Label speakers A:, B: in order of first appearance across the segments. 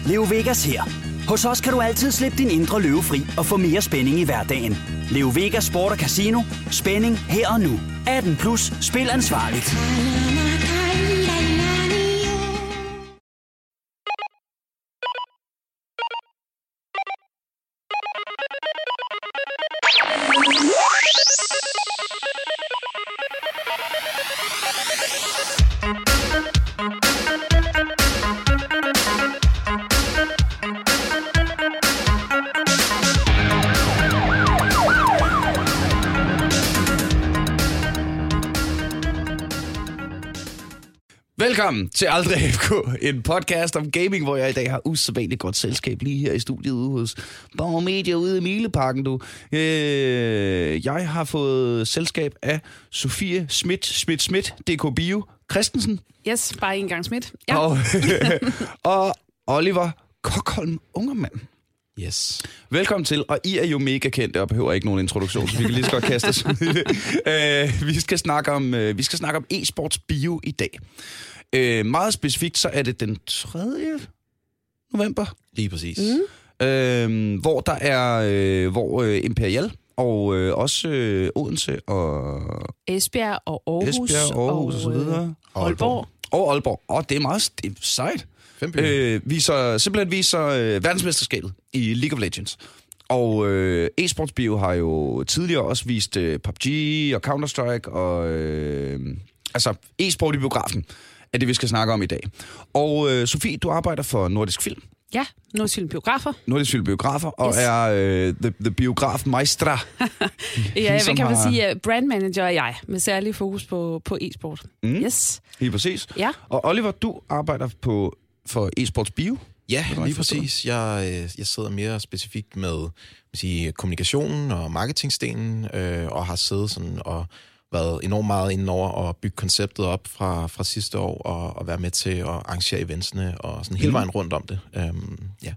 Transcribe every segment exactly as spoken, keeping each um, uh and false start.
A: Leo Vegas her. Hos os kan du altid slippe din indre løve fri og få mere spænding i hverdagen. Leo Vegas Sport og Casino. Spænding her og nu. atten plus. Spil ansvarligt.
B: Velkommen til Aldrig F K, en podcast om gaming, hvor jeg i dag har usædvanligt godt selskab lige her i studiet ude hos Borg Media ude i Mileparken, du. Øh, jeg har fået selskab af Sofie Schmidt, Schmidt Schmidt, D K Bio, Christensen.
C: Yes, bare en gang Schmidt. Ja.
B: Og, og Oliver Kokholm Ungermand.
D: Yes.
B: Velkommen til, og I er jo mega kendte og behøver ikke nogen introduktion, så vi kan lige så godt kaste os ud i det. Uh, vi skal snakke om, uh, vi skal snakke om e-sports bio i dag. Uh, meget specifikt, så er det den tredje november.
D: Lige præcis.
B: Mm. Uh, hvor der er, uh, hvor uh, Imperial og uh, også uh, Odense og
C: Esbjerg og Aarhus,
B: Esbjerg, Aarhus og, og så videre.
C: Og Aalborg.
B: Og Aalborg. Og det er meget det er sejt. Øh, viser, simpelthen viser øh, verdensmesterskabet i League of Legends. Og øh, eSports Bio har jo tidligere også vist øh, P U B G og Counter-Strike og øh, altså e-sport i biografen er det, vi skal snakke om i dag. Og øh, Sofie, du arbejder for Nordisk Film.
C: Ja, Nordisk Film Biografer.
B: Nordisk Film Biografer, og yes. er øh, the, the biograf-maestra.
C: Ja, hvad kan man har... sige? Brandmanager er jeg, med særlig fokus på, på e-sport.
B: Mm.
C: Yes.
B: Lige præcis.
C: Ja.
B: Og Oliver, du arbejder på for eSports Bio?
D: Ja, lige præcis. Jeg, jeg sidder mere specifikt med sige, kommunikationen og marketingstenen, øh, og har siddet sådan og været enormt meget inde over og bygge konceptet op fra, fra sidste år, og, og være med til at arrangere eventsene, og sådan hele vejen rundt om det. Øhm, ja.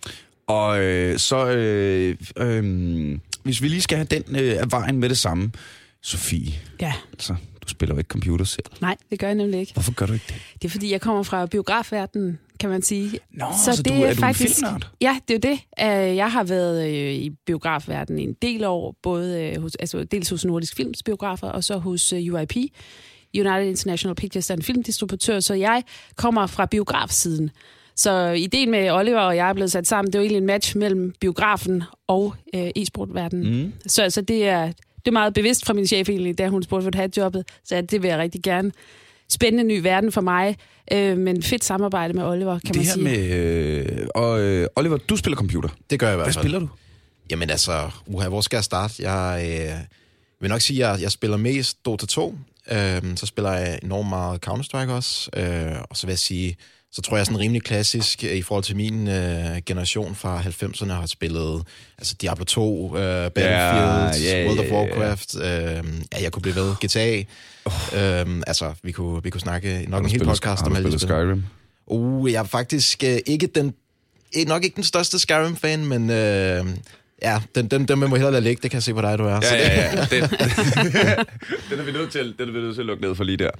B: Og øh, så, øh, øh, hvis vi lige skal have den øh, af vejen med det samme, Sofie.
C: Ja.
B: Altså, du spiller jo ikke computer selv.
C: Nej, det gør jeg nemlig ikke.
B: Hvorfor gør du ikke det?
C: Det er, fordi jeg kommer fra biografverdenen, kan man sige.
B: Nå, så, så det du, er, er faktisk, du en filmnørd?
C: Ja, det er jo det. Jeg har været i biografverdenen en del år, både hos, altså dels hos Nordisk Films biografer, og så hos U I P, United International Pictures, der er en filmdistributør, så jeg kommer fra biografsiden. Så ideen med Oliver og jeg er blevet sat sammen, det er jo egentlig en match mellem biografen og øh, e-sportverdenen. Mm. Så, så det er... Det er meget bevidst fra min chef egentlig, da hun spurgte for at have jobbet, så det vil jeg rigtig gerne. Spændende ny verden for mig, øh, men fedt samarbejde med Oliver, kan
B: det
C: man sige.
B: Det her med... Øh, og øh, Oliver, du spiller computer.
D: Det gør jeg i hvert fald.
B: Hvad spiller du?
D: Jamen altså, uha, hvor skal jeg starte? Jeg øh, vil nok sige, at jeg, jeg spiller mest Dota to. Øh, så spiller jeg enormt meget Counter-Strike også. Øh, og så vil jeg sige... Så tror jeg sådan rimelig klassisk i forhold til min øh, generation fra halvfemserne har spillet altså Diablo to, øh, Battlefield, yeah, yeah, World of Warcraft, yeah, yeah. Øh, ja, jeg kunne blive ved, G T A. Oh. Øh, altså, vi kunne, vi kunne snakke nok en hel podcast om alle de spil.
B: Skyrim?
D: Uh, jeg er faktisk øh, ikke den, nok ikke den største Skyrim-fan, men... Øh, Ja, den, den, den må hellere lade ligge, det kan jeg se på dig, du er.
B: Ja, så det... ja, ja. Den, den, er vi nødt til, den er vi nødt til at lukke ned for lige der.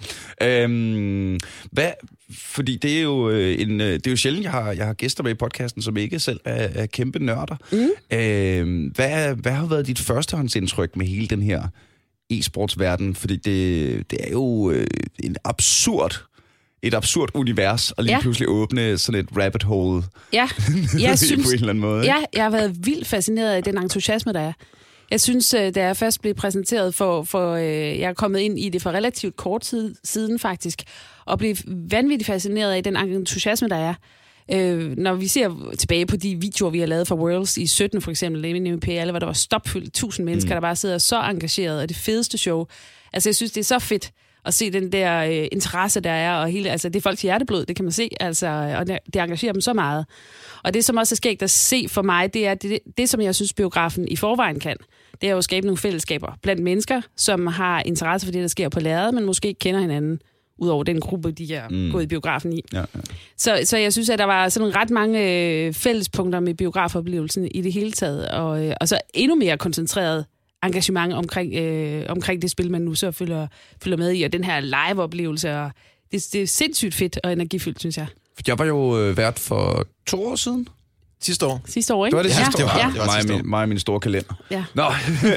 B: Øhm, hvad, fordi det er jo en, det er jo sjældent, jeg har, jeg har gæster med i podcasten, som ikke selv er, er kæmpe nørder. Mm. Øhm, hvad, hvad har været dit førstehåndsindtryk med hele den her e-sportsverden? Fordi det, det er jo en absurd... et absurd univers, og lige ja. pludselig åbne sådan et rabbit hole.
C: Ja, jeg synes,
B: på en eller anden måde.
C: Ja, jeg har været vildt fascineret af den entusiasme, der er. Jeg synes, da jeg først blev præsenteret for, for jeg er kommet ind i det for relativt kort tid siden faktisk, og blev vanvittigt fascineret af den entusiasme, der er. Øh, når vi ser tilbage på de videoer, vi har lavet for Worlds i sytten for eksempel, i N P L, hvor der var stopfyldt tusind mennesker, mm. der bare sidder så engageret, og det fedeste show. Altså, jeg synes, det er så fedt at se den der øh, interesse, der er, og hele, altså, det er folks hjerteblod, det kan man se, altså, og det, det engagerer dem så meget. Og det, som også er skægt at se for mig, det er det, det, som jeg synes, biografen i forvejen kan. Det er jo at skabe nogle fællesskaber blandt mennesker, som har interesse for det, der sker på lærredet, men måske ikke kender hinanden, udover den gruppe, de er mm. gået i biografen i. Ja, ja. Så, så jeg synes, at der var sådan ret mange øh, fællespunkter med biografoplevelsen i det hele taget, og, øh, og så endnu mere koncentreret engagement omkring, øh, omkring det spil, man nu så følger, følger med i, og den her live-oplevelse, og det, det er sindssygt fedt og energifyldt, synes jeg.
B: Jeg var jo øh, vært for to år siden.
D: Sidste år.
C: Sidste år, ikke?
B: Det var det sidste
C: ja.
B: år.
C: Ja.
B: Det var mig, og min, mig og min store kalender.
C: Ja.
B: Nå,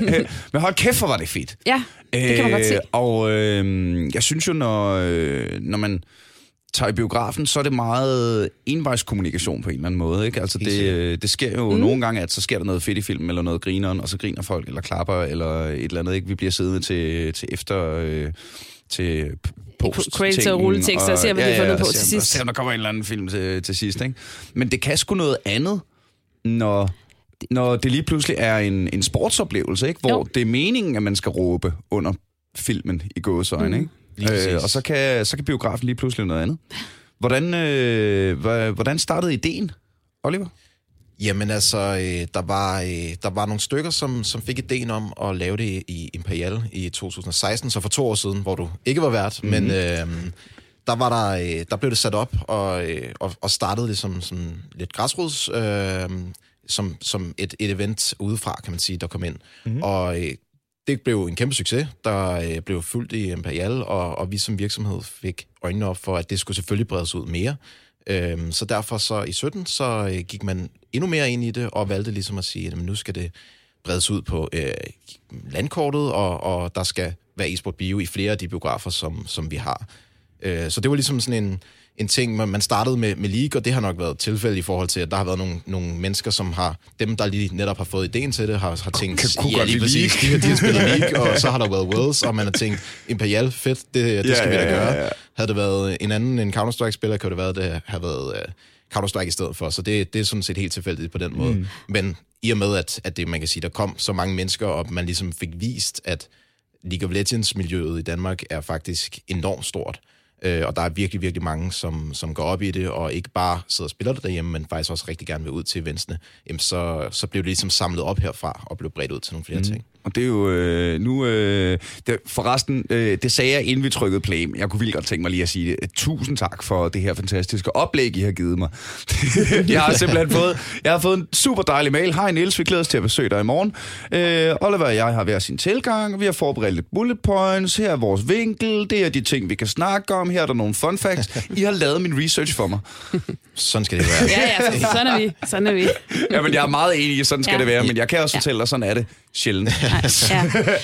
B: men hold kæft, hvor var det fedt.
C: Ja, det kan man godt se.
B: Og øh, jeg synes jo, når, øh, når man tager i biografen, så er det meget envejskommunikation på en eller anden måde. Ikke? Altså det, det sker jo mm. nogle gange, at så sker der noget fedt i filmen, eller noget grineren, og så griner folk, eller klapper, eller et eller andet. Ikke? Vi bliver siddende til, til efter... Øh, til post
C: credits og rulletekster, og ser, hvad ja, de har fundet på til sidst.
B: Se, om der kommer en eller anden film til, til sidst. Ikke? Men det kan sgu noget andet, når, når det lige pludselig er en, en sportsoplevelse, ikke? Hvor jo. Det er meningen, at man skal råbe under filmen i gåseøjne. Mm. Ikke? Øh, og så kan, så kan biografen lige pludselig noget andet. Hvordan, øh, hvordan startede ideen, Oliver?
D: Jamen altså, øh, der, var, øh, der var nogle stykker, som, som fik ideen om at lave det i Imperial i to tusind og seksten, så for to år siden, hvor du ikke var vært, mm-hmm. men øh, der, var der, øh, der blev det sat op og, øh, og, og startede det som, som lidt græsrods, øh, som, som et, et event udefra, kan man sige, der kom ind. Mm-hmm. Og øh, det blev en kæmpe succes, der øh, blev fuldt i Imperial, og, og vi som virksomhed fik øjnene op for, at det skulle selvfølgelig bredes ud mere. Øhm, så derfor så i sytten, så øh, gik man endnu mere ind i det, og valgte ligesom at sige, at nu skal det bredes ud på øh, landkortet, og, og der skal være e-sport bio i flere af de biografer, som, som vi har. Øh, så det var ligesom sådan en, en ting, man startede med, med League, og det har nok været tilfælde i forhold til, at der har været nogle, nogle mennesker, som har, dem der lige netop har fået ideen til det, har, har tænkt,
B: kan, ja lige
D: præcis, de, de har spillet League, og så har der været Worlds, og man har tænkt, Imperial, fedt, det, det skal ja, vi da gøre. Ja, ja. Havde det været en anden, en Counter-Strike-spiller, kunne det være, det have været uh, Counter-Strike i stedet for, så det, det er sådan set helt tilfældigt på den måde. Mm. Men i og med, at, at det, man kan sige, der kom så mange mennesker, og man ligesom fik vist, at League of Legends-miljøet i Danmark er faktisk enormt stort. Øh, og der er virkelig, virkelig mange, som, som går op i det, og ikke bare sidder og spiller det derhjemme, men faktisk også rigtig gerne vil ud til eventsene. Jamen, så, så blev det ligesom samlet op herfra, og blev bredt ud til nogle flere mm. ting.
B: Og det er jo øh, nu... Øh, det, forresten, øh, det sagde jeg, inden vi trykkede play. Jeg kunne vildt godt tænke mig lige at sige det. Tusind tak for det her fantastiske oplæg, I har givet mig. Jeg har simpelthen fået, jeg har fået en super dejlig mail. Hej Niels, vi glæder os til at besøge dig i morgen. Øh, Oliver og jeg har hver sin tilgang. Vi har forberedt lidt bullet points. Her er vores vinkel. Det er de ting, vi kan snakke om. Her er der nogle fun facts. I har lavet min research for mig.
D: Sådan skal det være.
C: Ja, ja, så, sådan er vi. Sådan er vi.
B: Ja, men jeg er meget enig i, sådan skal ja. det være. Men jeg kan også ja. fortælle dig, sådan er det sjældent.
C: Ja.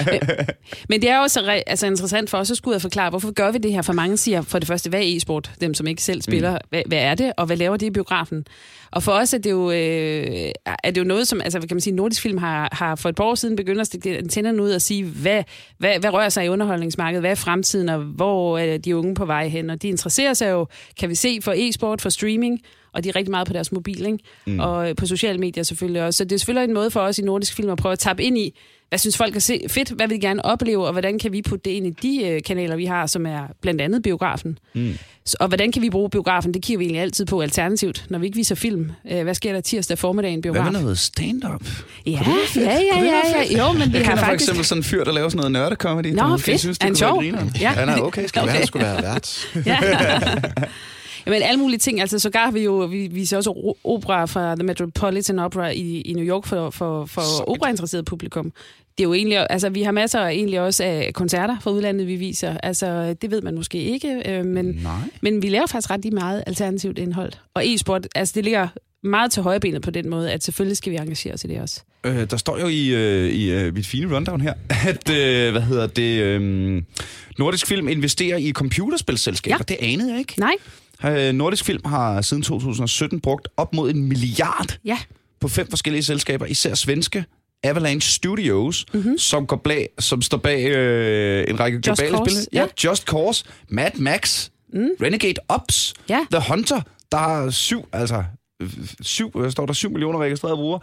C: Men det er også altså, interessant for os at skulle ud og forklare, hvorfor gør vi det her? For mange siger for det første, hvad er e-sport? Dem, som ikke selv spiller. Mm. Hvad, hvad er det? Og hvad laver de i biografen? Og for os er det jo, øh, er det jo noget, som altså, kan man sige, Nordisk Film har, har for et par år siden begyndt at stikke antennerne ud og sige, hvad, hvad, hvad rører sig i underholdningsmarkedet? Hvad er fremtiden, og hvor er de unge på vej hen? Og de interesserer sig jo, kan vi se, for e-sport, for streaming, og de er rigtig meget på deres mobil, ikke? Mm. Og på sociale medier selvfølgelig også. Så det er selvfølgelig en måde for os i Nordisk Film at prøve at tappe ind i, hvad synes folk er fedt, hvad vil de gerne opleve, og hvordan kan vi putte det ind i de øh, kanaler, vi har, som er blandt andet biografen. Mm. Så, og hvordan kan vi bruge biografen? Det kigger vi egentlig altid på alternativt, når vi ikke viser film. Øh, hvad sker der tirsdag formiddag i en biograf?
B: Hvad med noget stand-up?
C: Ja, ja, ja, ja, ja. Jo, men vi
B: jeg
C: har faktisk...
B: for eksempel sådan en fyr, der laver sådan noget nørde-comedy.
C: Nå, fedt.
B: Synes,
C: er han sjov?
D: Ja. Han er okay, skal okay. være, skulle være vært.
C: Ja. Jamen, alle mulige ting. Altså, sågar vi jo, vi viser også opera fra The Metropolitan Opera i, i New York for, for, for operainteresseret publikum. Det er jo egentlig, altså, vi har masser egentlig også af koncerter fra udlandet, vi viser. Altså, det ved man måske ikke, øh, men, men vi laver faktisk ret lige meget alternativt indhold. Og e-sport, altså, det ligger meget til højrebenet på den måde, at selvfølgelig skal vi engagere os i det også. Øh,
B: der står jo i, øh, i øh, mit fine rundown her, at, øh, hvad hedder det, øh, Nordisk Film investerer i computerspilselskaber. Ja. Det anede jeg ikke.
C: Nej.
B: Nordisk Film har siden to tusind og sytten brugt op mod en milliard
C: ja.
B: på fem forskellige selskaber, især svenske Avalanche Studios, mm-hmm. som, går bag, som står bag øh, en række
C: Just
B: globale
C: Cause,
B: spil. Ja. ja, Just Cause, Mad Max, mm. Renegade Ops,
C: ja.
B: The Hunter, der har syv, altså syv, der står der syv millioner registrerede brugere.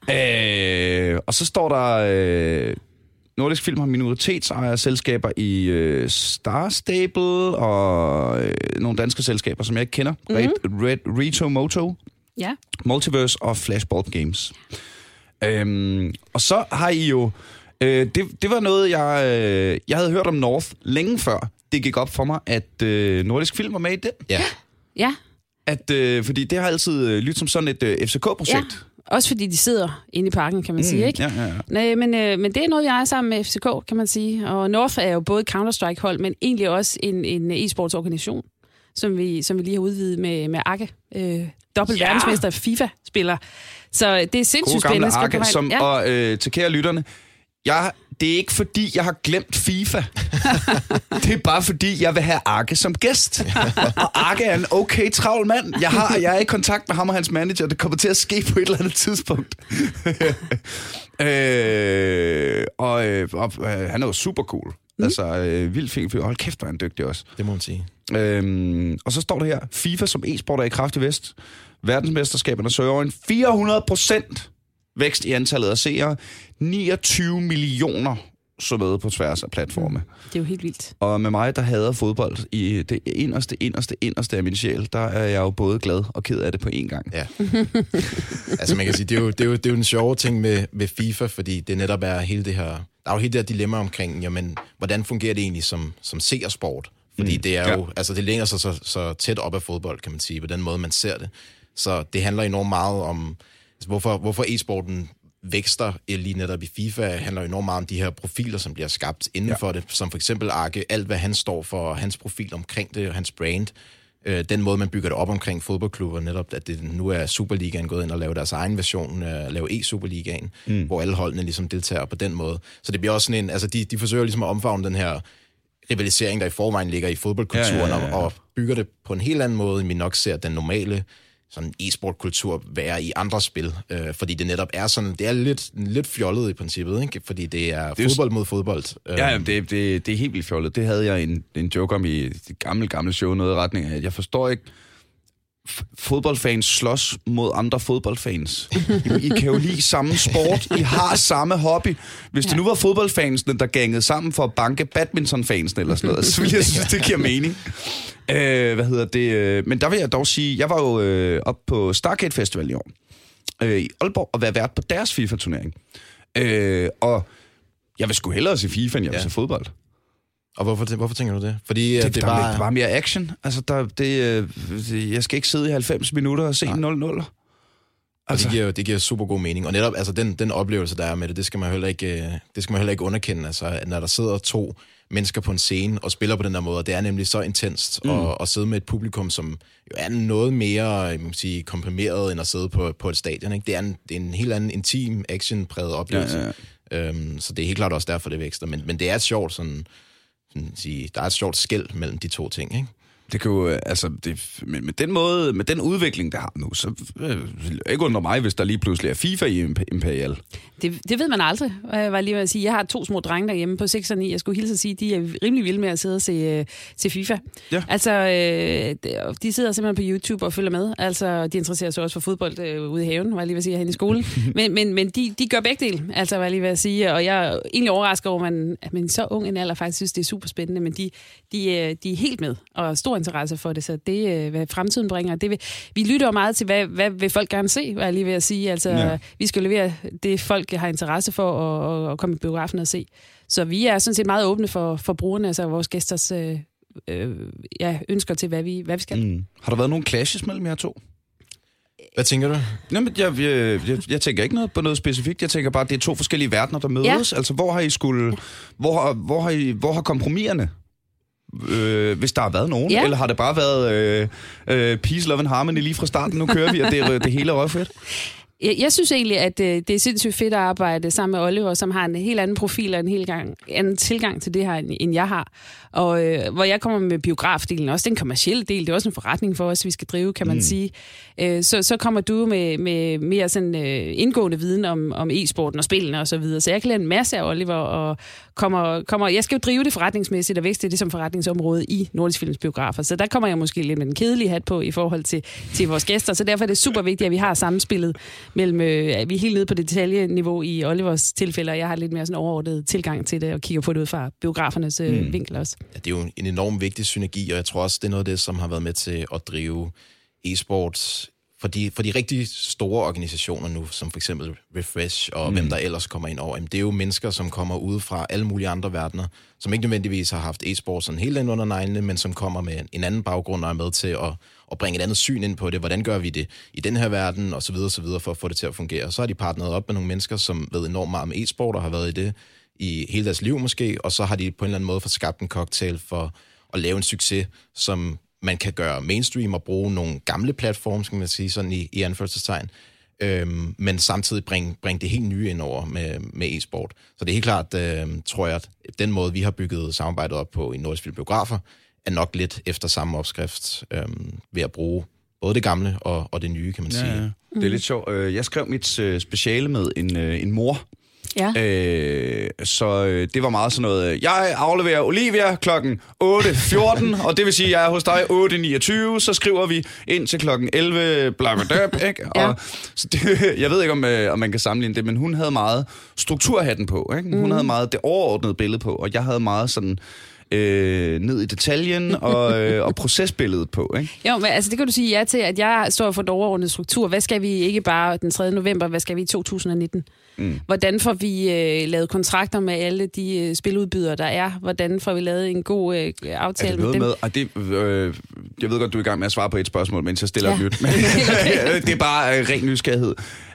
C: Ja.
B: Øh, og så står der... Øh, Nordisk Film har minoritetsejerselskaber i øh, Star Stable og øh, nogle danske selskaber, som jeg ikke kender. Mm-hmm. Red, Red, Reto Moto,
C: ja.
B: Multiverse og Flashball Games. Øhm, og så har I jo... Øh, det, det var noget, jeg, øh, jeg havde hørt om North længe før. Det gik op for mig, at øh, Nordisk Film var med i det.
D: Ja.
C: Ja.
B: At, øh, fordi det har altid øh, lyttet som sådan et øh, F C K-projekt. Ja.
C: Også fordi de sidder inde i parken, kan man mm, sige, ikke?
B: Ja, ja, ja.
C: Nej, men, øh, men det er noget, jeg er sammen med F C K, kan man sige. Og North er jo både Counter-Strike-hold, men egentlig også en, en e-sportsorganisation. som vi, som vi lige har udvidet med, med Akke, øh, dobbelt
B: Ja.
C: verdensmester FIFA-spiller. Så det er sindssygt
B: God gamle
C: spændende. Skal
B: Arke,
C: på vej-
B: som,
C: ja.
B: og øh, til kære lytterne, jeg, det er ikke fordi, jeg har glemt FIFA. Det er bare fordi, jeg vil have Arke som gæst. Og Arke er en okay travl mand. Jeg, har, jeg er i kontakt med ham og hans manager. Det kommer til at ske på et eller andet tidspunkt. øh, og øh, og øh, han er jo super cool. Mm. Altså, øh, vildt fint fyr. Hold kæft, hvor er han dygtig også.
D: Det må man sige.
B: Øhm, og så står det her, FIFA som e-sport er i kraftig vækst. Verdensmesterskaberne søger over en fire hundrede procent vækst i antallet af seere. niogtyve millioner så med på tværs af platforme.
C: Det er jo helt vildt.
B: Og med mig, der hader fodbold i det inderste, inderste, inderste af min sjæl, der er jeg jo både glad og ked af det på én gang.
D: Ja. Altså man kan sige, det er jo, det er jo, det er jo en sjove ting med, med FIFA, fordi det netop er hele det her, der er jo hele det her dilemma omkring, jamen, hvordan fungerer det egentlig som, som seersport? Fordi mm. det er jo, ja. altså det længer sig så, så tæt op af fodbold, kan man sige, på den måde, man ser det. Så det handler enormt meget om, altså, hvorfor, hvorfor e-sporten vækster lige netop i FIFA, handler enormt meget om de her profiler, som bliver skabt inden ja. for det, som for eksempel Arke, alt hvad han står for, hans profil omkring det, og hans brand, øh, den måde, man bygger det op omkring fodboldklubber, netop at det nu er Superligaen gået ind og lavet deres egen version, øh, lave e-Superligaen, mm. hvor alle holdene ligesom deltager på den måde. Så det bliver også sådan en, altså de, de forsøger ligesom at omfavne den her rivalisering, der i forvejen ligger i fodboldkulturen, ja, ja, ja, ja. Og, og bygger det på en helt anden måde, end vi nok ser den normale sådan e-sportkultur være i andre spil, øh, fordi det netop er sådan, det er lidt, lidt fjollet i princippet, ikke? Fordi det er, det er fodbold mod fodbold.
B: Ja, ja det, det, det er helt vildt fjollet. Det havde jeg en, en joke om i det gamle, gamle show, noget i retning af, jeg forstår ikke, fodboldfans slås mod andre fodboldfans. I, I kan jo lide samme sport, I har samme hobby. Hvis det nu var fodboldfansene, der gangede sammen for at banke badmintonfansene eller sådan noget, så ville jeg synes, det giver mening. Øh, hvad hedder det? Men der vil jeg dog sige, jeg var jo øh, op på Starcade Festival i år, øh, i Aalborg, og være vært på deres FIFA-turnering. Øh, og jeg vil sgu hellere se FIFA, end jeg vil ja. se fodbold.
D: Og hvorfor, hvorfor tænker du det? Fordi det,
B: det,
D: det
B: der
D: var...
B: er bare mere action. Altså, der, det, det, jeg skal ikke sidde i halvfems minutter og se en nul nul.
D: Altså. Det, giver, det giver super god mening. Og netop altså, den, den oplevelse, der er med det, det skal man heller ikke, det skal man heller ikke underkende. Altså, når der sidder to mennesker på en scene og spiller på den der måde, det er nemlig så intenst mm. at, at sidde med et publikum, som jo er noget mere jeg må sige, komprimeret, end at sidde på, på et stadion. Ikke? Det, er en, det er en helt anden intim, action-præget oplevelse. Ja, ja, ja. Øhm, så det er helt klart også derfor, det vækster. Men, men det er et sjovt sådan... Sige, der er et sjovt skel mellem de to ting, ikke?
B: Det kan jo, altså, det, med, med den måde, med den udvikling, der har nu, så øh, ikke undre mig, hvis der lige pludselig er FIFA i Imperial.
C: Det, det ved man aldrig, jeg var lige ved at sige. Jeg har to små drenge derhjemme på seks og ni. Jeg skulle hilse at sige, de er rimelig vilde med at sidde og se, se FIFA. Ja. Altså, øh, de sidder simpelthen på YouTube og følger med. Altså, de interesserer sig også for fodbold øh, ude i haven, var jeg lige ved at sige, hen i skolen. men men, men de, de gør begge dele, altså, var jeg lige ved at sige. Og jeg er egentlig overrasket over, at man, at man så ung en alder faktisk synes, det er super spændende, men de, de, de er helt med og stor interesse for det, så det er, hvad fremtiden bringer. Det vil, vi lytter jo meget til, hvad, hvad vil folk gerne se, var jeg lige ved at sige. Altså, ja. Vi skal levere det, folk har interesse for at, at komme i biografen og se. Så vi er sådan set meget åbne for, for brugerne, altså vores gæsters øh, øh, ja, ønsker til, hvad vi, hvad vi skal. Mm.
B: Har der været nogle clashes mellem jer to?
D: Hvad tænker du?
B: Jamen, jeg, jeg, jeg, jeg tænker ikke noget på noget specifikt. Jeg tænker bare, at det er to forskellige verdener, der mødes. Ja. Altså, hvor har I skulle... Hvor, hvor, har, I, hvor har kompromiserne? Øh, hvis der har været nogen, ja. Eller har det bare været øh, øh, peace, love and harmony lige fra starten? Nu kører vi, og det, det hele er røvfedt.
C: Jeg, jeg synes egentlig, at øh, det er sindssygt fedt at arbejde sammen med Oliver, som har en helt anden profil og en helt gang, anden tilgang til det her, end, end jeg har. Og øh, hvor jeg kommer med biografdelen, også den kommercielle del, det er også en forretning for os, vi skal drive, kan man mm. sige. Øh, så, så kommer du med, med mere sådan øh, indgående viden om, om e-sporten og spillene og så videre. Så jeg kan lære en masse af Oliver, og kommer, kommer, jeg skal jo drive det forretningsmæssigt og vækste det som forretningsområde i Nordisk Films biografer. Så der kommer jeg måske lidt med den kedelige hat på i forhold til, til vores gæster. Så derfor er det super vigtigt, at vi har samspillet mellem, øh, vi er helt nede på detaljeniveau i Olivers tilfælde, og jeg har lidt mere sådan overordnet tilgang til det og kigger på det ud fra biografernes øh, mm. vinkel også.
D: Ja, det er jo en enormt vigtig synergi, og jeg tror også, det er noget af det, som har været med til at drive e-sports for de, for de rigtig store organisationer nu, som for eksempel Refresh og mm. hvem der ellers kommer ind over. Det er jo mennesker, som kommer ud fra alle mulige andre verdener, som ikke nødvendigvis har haft e-sport sådan helt ind under neglene, men som kommer med en anden baggrund og er med til at, at bringe et andet syn ind på det. Hvordan gør vi det i den her verden, og så videre, så videre, for at få det til at fungere. Så har de partneret op med nogle mennesker, som ved enormt meget om e-sport og har været i det i hele deres liv måske, og så har de på en eller anden måde fået skabt en cocktail for at lave en succes, som man kan gøre mainstream og bruge nogle gamle platforme, skal man sige, sådan i, i anførselstegn, øhm, men samtidig bringe bring det helt nye ind over med, med e-sport. Så det er helt klart, øh, tror jeg, at den måde, vi har bygget samarbejdet op på i Nordisk Film Biografer, er nok lidt efter samme opskrift øh, ved at bruge både det gamle og, og det nye, kan man
B: ja,
D: sige.
B: Ja. Det er lidt sjovt. Jeg skrev mit speciale med en, en mor.
C: Ja.
B: Øh, så det var meget sådan noget, jeg afleverer Olivia klokken otte fjorten, og det vil sige, at jeg er hos dig otte niogtyve, så skriver vi ind til klokken elleve, blablabla, ikke? Ja. Og, så det, jeg ved ikke, om, om man kan sammenligne det, men hun havde meget strukturhatten på, ikke? Hun mm. havde meget det overordnede billede på, og jeg havde meget sådan... Øh, ned i detaljen og, øh, og procesbilledet på, ikke?
C: Jo, men altså det kan du sige ja til, at jeg står for den overordnede struktur. Hvad skal vi ikke bare den tredje november, hvad skal vi i to tusind nitten? Mm. Hvordan får vi øh, lavet kontrakter med alle de øh, spiludbydere, der er? Hvordan får vi lavet en god øh, aftale med dem? Med,
B: og det, øh, jeg ved godt, du er i gang med at svare på et spørgsmål, mens jeg stiller ja. et nyt, men det er bare øh, ren nysgerrighed.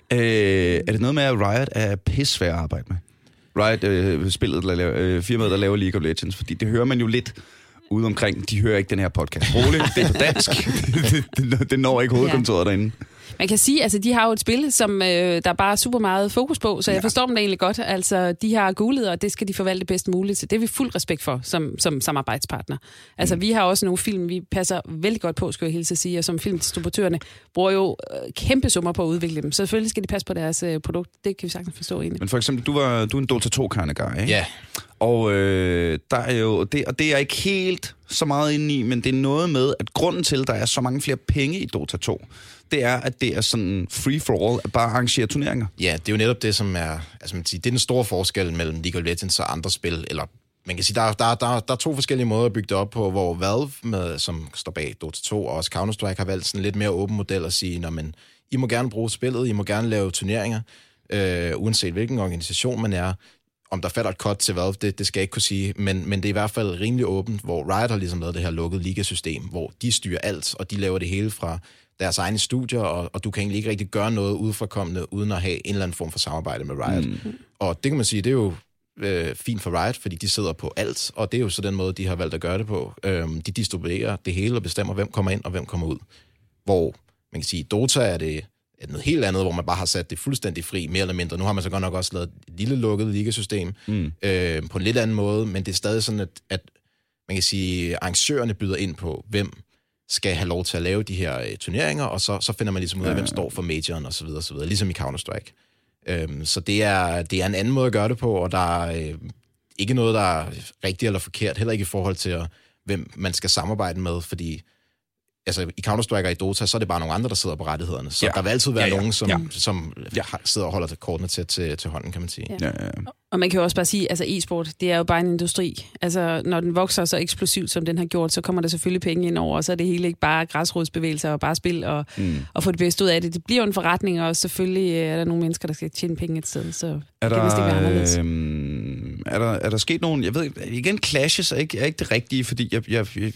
B: Øh, er det noget med, at Riot er pissvær at arbejde med? Riot, øh, spillet, der laver, øh, firmaet, der laver League of Legends, fordi det hører man jo lidt ude omkring. De hører ikke den her podcast. Roligt, det er på dansk. det, det, det når ikke hovedkontoret ja. derinde.
C: Man kan sige, altså de har jo et spil, som øh, der er bare super meget fokus på, så jeg ja. forstår dem da egentlig godt. Altså, de har googlet, og det skal de forvalte bedst muligt. Så det er vi fuld respekt for som, som samarbejdspartner. Altså, mm. vi har også nogle film, vi passer vældig godt på, skal jeg hilse at sige, og som filmdistributørerne bruger jo øh, kæmpe summer på at udvikle dem. Så selvfølgelig skal de passe på deres øh, produkt. Det kan vi sagtens forstå egentlig.
B: Men for eksempel, du, var, du er en Dota to kind of guy, ikke?
D: Ja.
B: Og øh, der er jo det, og det er jeg ikke helt så meget inde i, men det er noget med, at grunden til, at der er så mange flere penge i Dota to, det er, at det er sådan free for all, at bare arrangere turneringer. Ja,
D: det er jo netop det, som er, altså man siger, det er den store forskel mellem League of Legends og andre spil, eller man kan sige, der, der, der, der er to forskellige måder at bygge det op på, hvor Valve, med, som står bag Dota to, og også Counter-Strike, har valgt sådan lidt mere åben model at sige, når man, I må gerne bruge spillet, I må gerne lave turneringer, øh, uanset hvilken organisation man er. Om der falder et cut til Valve, det, det skal jeg ikke kunne sige, men, men det er i hvert fald rimelig åbent, hvor Riot har ligesom lavet det her lukkede ligasystem, hvor de styrer alt, og de laver det hele fra deres egne studier, og, og du kan egentlig ikke rigtig gøre noget udefrakommende, uden at have en eller anden form for samarbejde med Riot. Mm. Og det kan man sige, det er jo øh, fint for Riot, fordi de sidder på alt, og det er jo så den måde, de har valgt at gøre det på. Øhm, de distribuerer det hele og bestemmer, hvem kommer ind og hvem kommer ud. Hvor man kan sige, Dota er det er noget helt andet, hvor man bare har sat det fuldstændig fri, mere eller mindre. Nu har man så godt nok også lavet et lille lukket ligasystem mm. øh, på en lidt anden måde, men det er stadig sådan, at, at man kan sige, arrangørerne byder ind på, hvem skal have lov til at lave de her øh, turneringer, og så, så finder man ligesom ud af, ja, hvem står for majoren og så videre, og så videre, ligesom i Counter-Strike. Øhm, så det er, det er en anden måde at gøre det på, og der er øh, ikke noget, der er rigtigt eller forkert, heller ikke i forhold til, at, hvem man skal samarbejde med, fordi altså, i Counter-Strike og i Dota, så er det bare nogle andre, der sidder på rettighederne. Så ja. der vil altid være ja, ja. nogen, som, ja. som ja. sidder og holder kortene til, til, til hånden, kan man sige.
C: Ja. Ja, ja. Og man kan jo også bare sige, altså e-sport, det er jo bare en industri. Altså, når den vokser så eksplosivt, som den har gjort, så kommer der selvfølgelig penge ind over, og så er det hele ikke bare græsrodsbevægelser og bare spil og, mm. og få det bedste ud af det. Det bliver jo en forretning, og selvfølgelig er der nogle mennesker, der skal tjene penge et sted, så
B: er
C: det kan vist ikke være anderledes.
B: Øh, er, der, er der sket nogen, jeg ved igen, clashes er ikke, er ikke det rigtige, fordi jeg, jeg, jeg,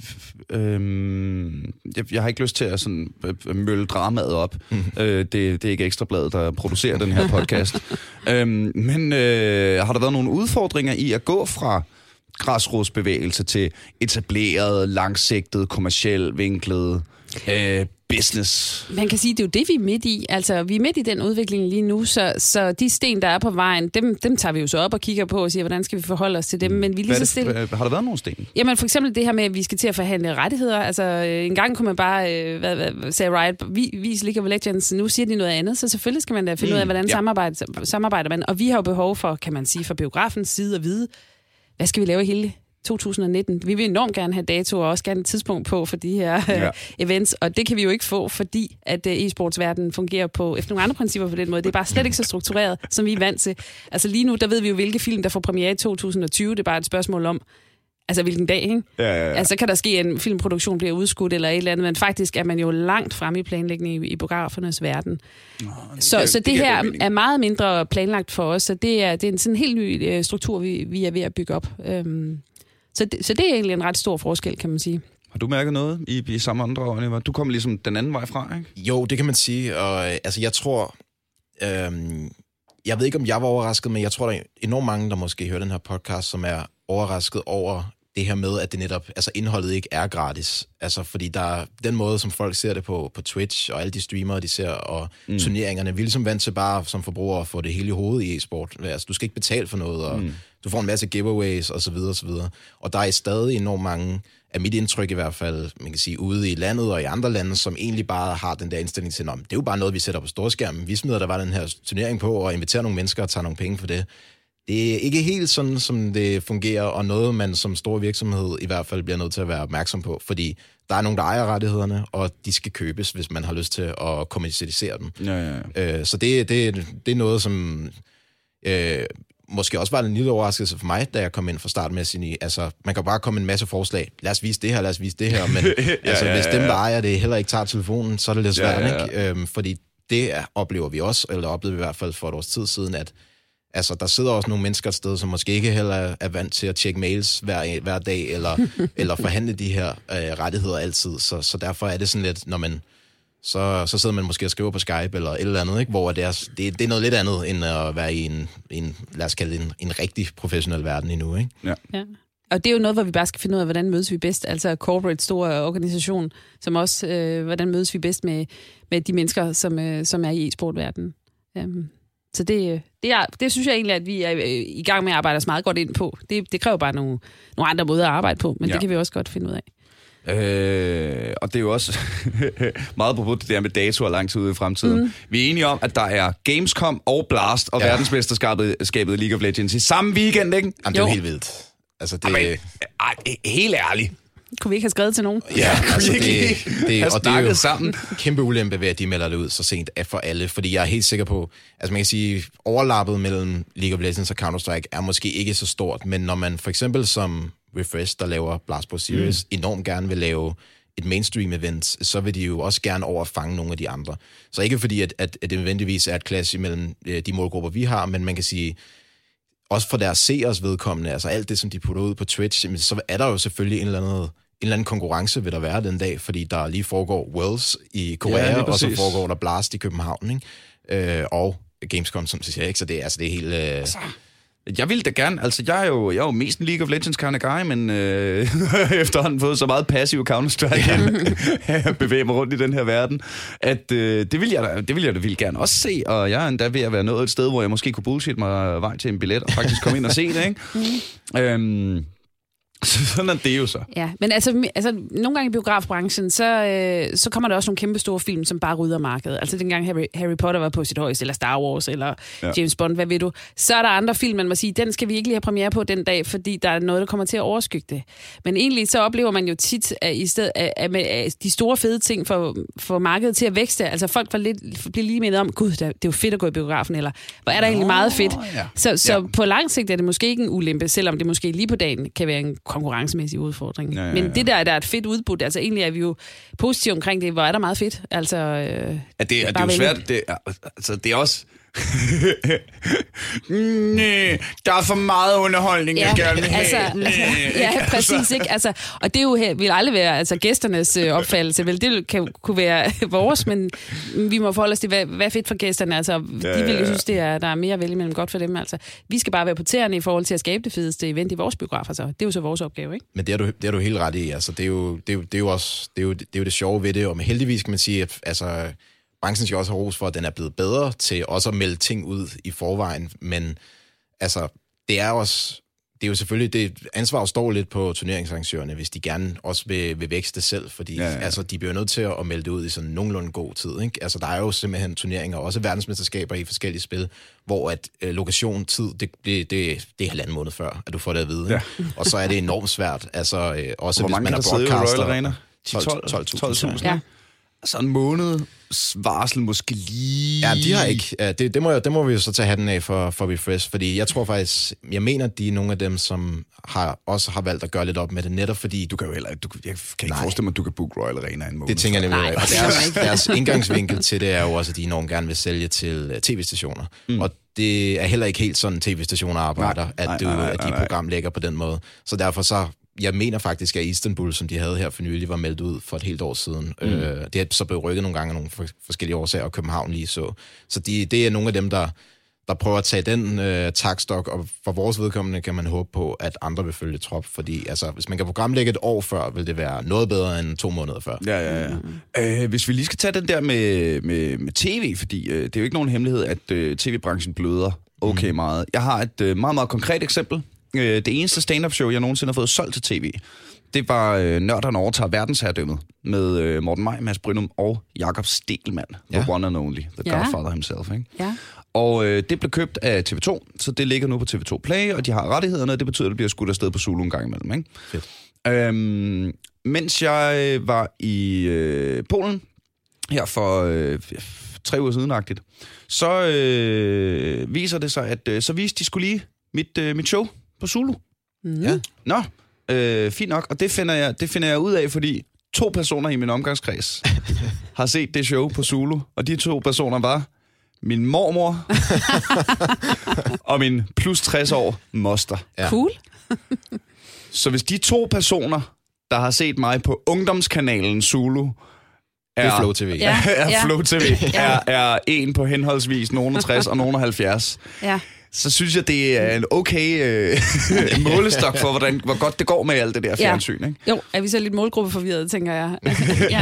B: øh, jeg, jeg har ikke lyst til at sådan, mølle dramaet op. Mm. Øh, det, det er ikke Ekstrabladet, der producerer den her podcast. øh, men øh, har der været nogle udfordringer i at gå fra græsrodsbevægelse til etableret, langsigtet, kommercielt vinklet øh, business?
C: Man kan sige, det er jo det, vi er midt i. Altså, vi er midt i den udvikling lige nu, så, så de sten, der er på vejen, dem, dem tager vi jo så op og kigger på og siger, hvordan skal vi forholde os til dem? Men vi lige så stille...
B: Har der været nogle sten?
C: Jamen, for eksempel det her med, at vi skal til at forhandle rettigheder. Altså, en gang kunne man bare, hvad, hvad sagde Riot, vi, vis League of Legends, nu siger de noget andet, så selvfølgelig skal man da finde mm, ud af, hvordan ja. samarbejder, samarbejder man. Og vi har jo behov for, kan man sige, fra biografens side at vide, hvad skal vi lave hele to tusind nitten. Vi vil enormt gerne have datoer og også gerne et tidspunkt på for de her ja. uh, events, og det kan vi jo ikke få, fordi at uh, e-sportsverdenen fungerer på efter nogle andre principper på den måde. Det er bare slet ikke så struktureret, som vi er vant til. Altså lige nu, der ved vi jo, hvilke film, der får premiere i to tusind tyve. Det er bare et spørgsmål om, altså hvilken dag, ikke?
B: Ja, ja, ja.
C: Altså kan der ske, en filmproduktion bliver udskudt eller et eller andet, men faktisk er man jo langt fremme i planlægning i, i biografernes verden. Nå, det så, kan, så det, det her er meget mindre planlagt for os, så det er, det er en sådan helt ny uh, struktur, vi, vi er ved at bygge op. Um, Så det, så det er egentlig en ret stor forskel, kan man sige.
B: Har du mærket noget i, i samme andre øjne? Du kom ligesom den anden vej fra, ikke?
D: Jo, det kan man sige. Og altså, jeg tror... Øhm, jeg ved ikke, om jeg var overrasket, men jeg tror, der er enormt mange, der måske hører den her podcast, som er overrasket over det her med, at det netop, altså indholdet ikke er gratis. Altså, fordi der den måde, som folk ser det på, på Twitch, og alle de streamere, de ser, og mm. turneringerne, vi er ligesom vant til bare som forbruger at få det hele i hovedet i e-sport. Altså, du skal ikke betale for noget, og mm. du får en masse giveaways, og så videre, og så videre. Og der er stadig enormt mange, af mit indtryk i hvert fald, man kan sige, ude i landet og i andre lande, som egentlig bare har den der indstilling til, det er jo bare noget, vi sætter på storskærmen. Vi smider der var den her turnering på, og inviterer nogle mennesker og tager nogle penge for det. Det er ikke helt sådan, som det fungerer, og noget, man som stor virksomhed i hvert fald bliver nødt til at være opmærksom på, fordi der er nogen, der ejer rettighederne, og de skal købes, hvis man har lyst til at kommercialisere dem.
B: Ja, ja, ja.
D: Så det, det, det er noget, som øh, måske også var en lille overraskelse for mig, da jeg kom ind fra start med at sige, altså, man kan bare komme en masse forslag. Lad os vise det her, lad os vise det her, men ja, altså, ja, ja, ja. hvis dem, der ejer det, heller ikke tager telefonen, så er det lidt svært, ja, ja, ja. ikke? Øhm, fordi det oplever vi også, eller oplevede vi i hvert fald for et års tid siden, at altså, der sidder også nogle mennesker et sted, som måske ikke heller er vant til at tjekke mails hver, hver dag, eller, eller forhandle de her øh, rettigheder altid. Så, så derfor er det sådan lidt, når man, så, så sidder man måske og skriver på Skype, eller et eller andet, ikke? Hvor det er, det, det er noget lidt andet, end at være i en, en lad os kalde det, en, en rigtig professionel verden endnu, ikke?
B: Ja.
C: Ja. Og det er jo noget, hvor vi bare skal finde ud af, hvordan mødes vi bedst. Altså corporate, store organisation, som også, øh, hvordan mødes vi bedst med, med de mennesker, som, øh, som er i e-sportverdenen. Um. Så det, det, er, det synes jeg egentlig, at vi er i gang med at arbejde os meget godt ind på. Det, det kræver bare nogle, nogle andre måder at arbejde på, men ja. det kan vi også godt finde ud af.
B: Øh, og det er jo også meget på det der med dato og lang tid ude i fremtiden. Mm. Vi er enige om, at der er Gamescom og Blast og ja. verdensmesterskabet skabet League of Legends i samme weekend, ikke?
D: Jamen, det er jo helt vildt. Altså, det...
B: Jamen, ej, helt ærligt.
C: Kunne vi ikke have skrevet til nogen?
D: Ja, altså det, det,
B: og det er jo sammen.
D: Kæmpe ulempe ved, at de melder det ud så sent for alle, fordi jeg er helt sikker på, altså man kan sige, overlappet mellem League of Legends og Counter-Strike er måske ikke så stort, men når man for eksempel som Refresh, der laver Blast Pro Series, mm. enormt gerne vil lave et mainstream event, så vil de jo også gerne overfange nogle af de andre. Så ikke fordi, at, at, at det nødvendigvis er et clash imellem de målgrupper, vi har, men man kan sige, også for deres seers vedkommende, altså alt det, som de putter ud på Twitch, så er der jo selvfølgelig en eller anden, en eller anden konkurrence, vil der være den dag, fordi der lige foregår Worlds i Korea, ja, og så foregår der Blast i København, ikke? Øh, og Gamescom, som du siger, ikke? Så det, altså, det er helt... Øh... Altså,
B: jeg vil da gerne, altså jeg er jo, jeg er jo mest en League of Legends kind of guy, men øh, efterhånden fået så meget passiv Counter-Strike, ja. bevæger mig rundt i den her verden, at øh, det vil jeg da, det vil jeg da vildt gerne også se, og jeg er endda ved at være nået et sted, hvor jeg måske kunne bullshit mig vej til en billet, og faktisk komme ind og se det, ikke? Mm. Øhm, sådan er det jo så.
C: Ja, men altså, altså nogle gange i biografbranchen, så, øh, så kommer der også nogle kæmpe store film, som bare rydder markedet. Altså dengang Harry, Harry Potter var på sit højeste, eller Star Wars, eller ja. James Bond, hvad ved du. Så er der andre film, man må sige, den skal vi ikke lige have premiere på den dag, fordi der er noget, der kommer til at overskygge det. Men egentlig så oplever man jo tit, at i stedet at, at med, at de store fede ting for, for markedet til at vækste. Altså folk var lidt, bliver lige mindet om, gud, det er jo fedt at gå i biografen, eller hvor er der egentlig meget fedt. Ja. Så, så ja. på lang sigt er det måske ikke en ulempe, selvom det måske lige på dagen kan være en konkurrencemæssig udfordring. Ja, ja, ja. Men det der, der er et fedt udbud, altså egentlig er vi jo positive omkring det, hvor er der meget fedt. Altså, øh,
B: ja, det, det, det er jo svært, det, altså, det er også... Næh, der er for meget underholdning,
C: ja,
B: jeg gerne vil
C: altså,
B: have.
C: Altså, ja, præcis, ikke? Altså, og det er jo her, vil aldrig være altså, gæsternes øh, opfattelse, vel? Det kan, kunne være vores, men vi må forholde os til, hvad, hvad er fedt for gæsterne? Altså, ja, de vil jo synes, det er, der er mere at vælge mellem godt for dem. Altså, vi skal bare være på tæerne i forhold til at skabe det fedeste event i vores biograf. Altså, det er jo så vores opgave, ikke?
D: Men det er du, det er du helt ret i. Altså, det er jo det, er jo, det, er jo også, det, er jo, det er jo det sjove ved det, og heldigvis kan man sige, at altså, branchen skal også have ros for, at den er blevet bedre til også at melde ting ud i forvejen, men altså, det er også, det er jo selvfølgelig, det ansvar står lidt på turneringsarrangørerne, hvis de gerne også vil, vil vækste selv, fordi ja, ja. altså, de bliver nødt til at melde det ud i sådan nogenlunde god tid, ikke? Altså, der er jo simpelthen turneringer, også verdensmesterskaber i forskellige spil, hvor at øh, lokation, tid, det, det, det, det er halvanden måned før, at du får det at vide, ja. Og så er det enormt svært, altså, øh, også hvis man er broadcaster.
B: tolv tusind. Ja. Altså en måned varsel måske lige...
D: Ja, de har ikke. Ja, det, det, må, det må vi jo så tage hatten af for, for Refresh, fordi jeg tror faktisk, jeg mener, de er nogle af dem, som har, også har valgt at gøre lidt op med det, netop fordi...
B: Du kan jo heller, du, jeg kan ikke Nej. forestille mig, at du kan booke Royal Arena en måned.
D: Det tænker jeg nemlig. Og deres, deres indgangsvinkel til det er jo også, at de enormt gerne vil sælge til tv-stationer. Mm. Og det er heller ikke helt sådan, tv-stationer arbejder, nej, at, du, nej, nej, nej, at de programlægger på den måde. Så derfor så... Jeg mener faktisk, at Istanbul, som de havde her for nylig, var meldt ud for et helt år siden. Mm. Øh, det er så blevet rykket nogle gange af nogle forskellige årsager, og København lige så. Så de, det er nogle af dem, der, der prøver at tage den øh, takstok, og for vores vedkommende kan man håbe på, at andre vil følge trop, fordi altså, hvis man kan programlægge et år før, vil det være noget bedre end to måneder før.
B: Ja, ja, ja. Mm. Øh, hvis vi lige skal tage den der med, med, med tv, fordi øh, det er jo ikke nogen hemmelighed, at øh, tv-branchen bløder okay mm. meget. Jeg har et øh, meget, meget konkret eksempel. Øh, det eneste stand-up show, jeg nogensinde har fået solgt til tv, det var øh, Nørderne overtager verdensherredømmet med øh, Morten Maj, Mads Brynum og Jakob Stegelmann, ja. The one and only, the ja. Godfather himself, ikke?
C: Ja.
B: Og øh, det blev købt af T V to, så det ligger nu på T V to Play, og de har rettighederne, og det betyder, at det bliver skudt afsted på Zulu en gang imellem, ikke?
D: Fedt.
B: Øhm, mens jeg var i øh, Polen, her for øh, tre uger sidenagtigt, så øh, viser det sig, at øh, så viste de skulle lige mit, øh, mit show på Zulu.
C: Mm.
B: Ja. Nå, øh, fint nok, og det finder, jeg, det finder jeg ud af, fordi to personer i min omgangskreds har set det show på Zulu, og de to personer var min mormor og min plus tres år moster.
C: Ja. Cool.
B: Så hvis de to personer, der har set mig på ungdomskanalen Zulu, er,
D: det er Flow T V.
C: Ja.
B: er,
C: ja.
B: Flow T V, er, er en på henholdsvis nogen af tres og nogen af halvfjerds.
C: Ja.
B: Så synes jeg, det er en okay øh, målestok for, hvordan, hvor godt det går med alt det der fjernsyn. Ikke?
C: Jo, er vi så lidt målgruppeforvirret, tænker jeg. Ja.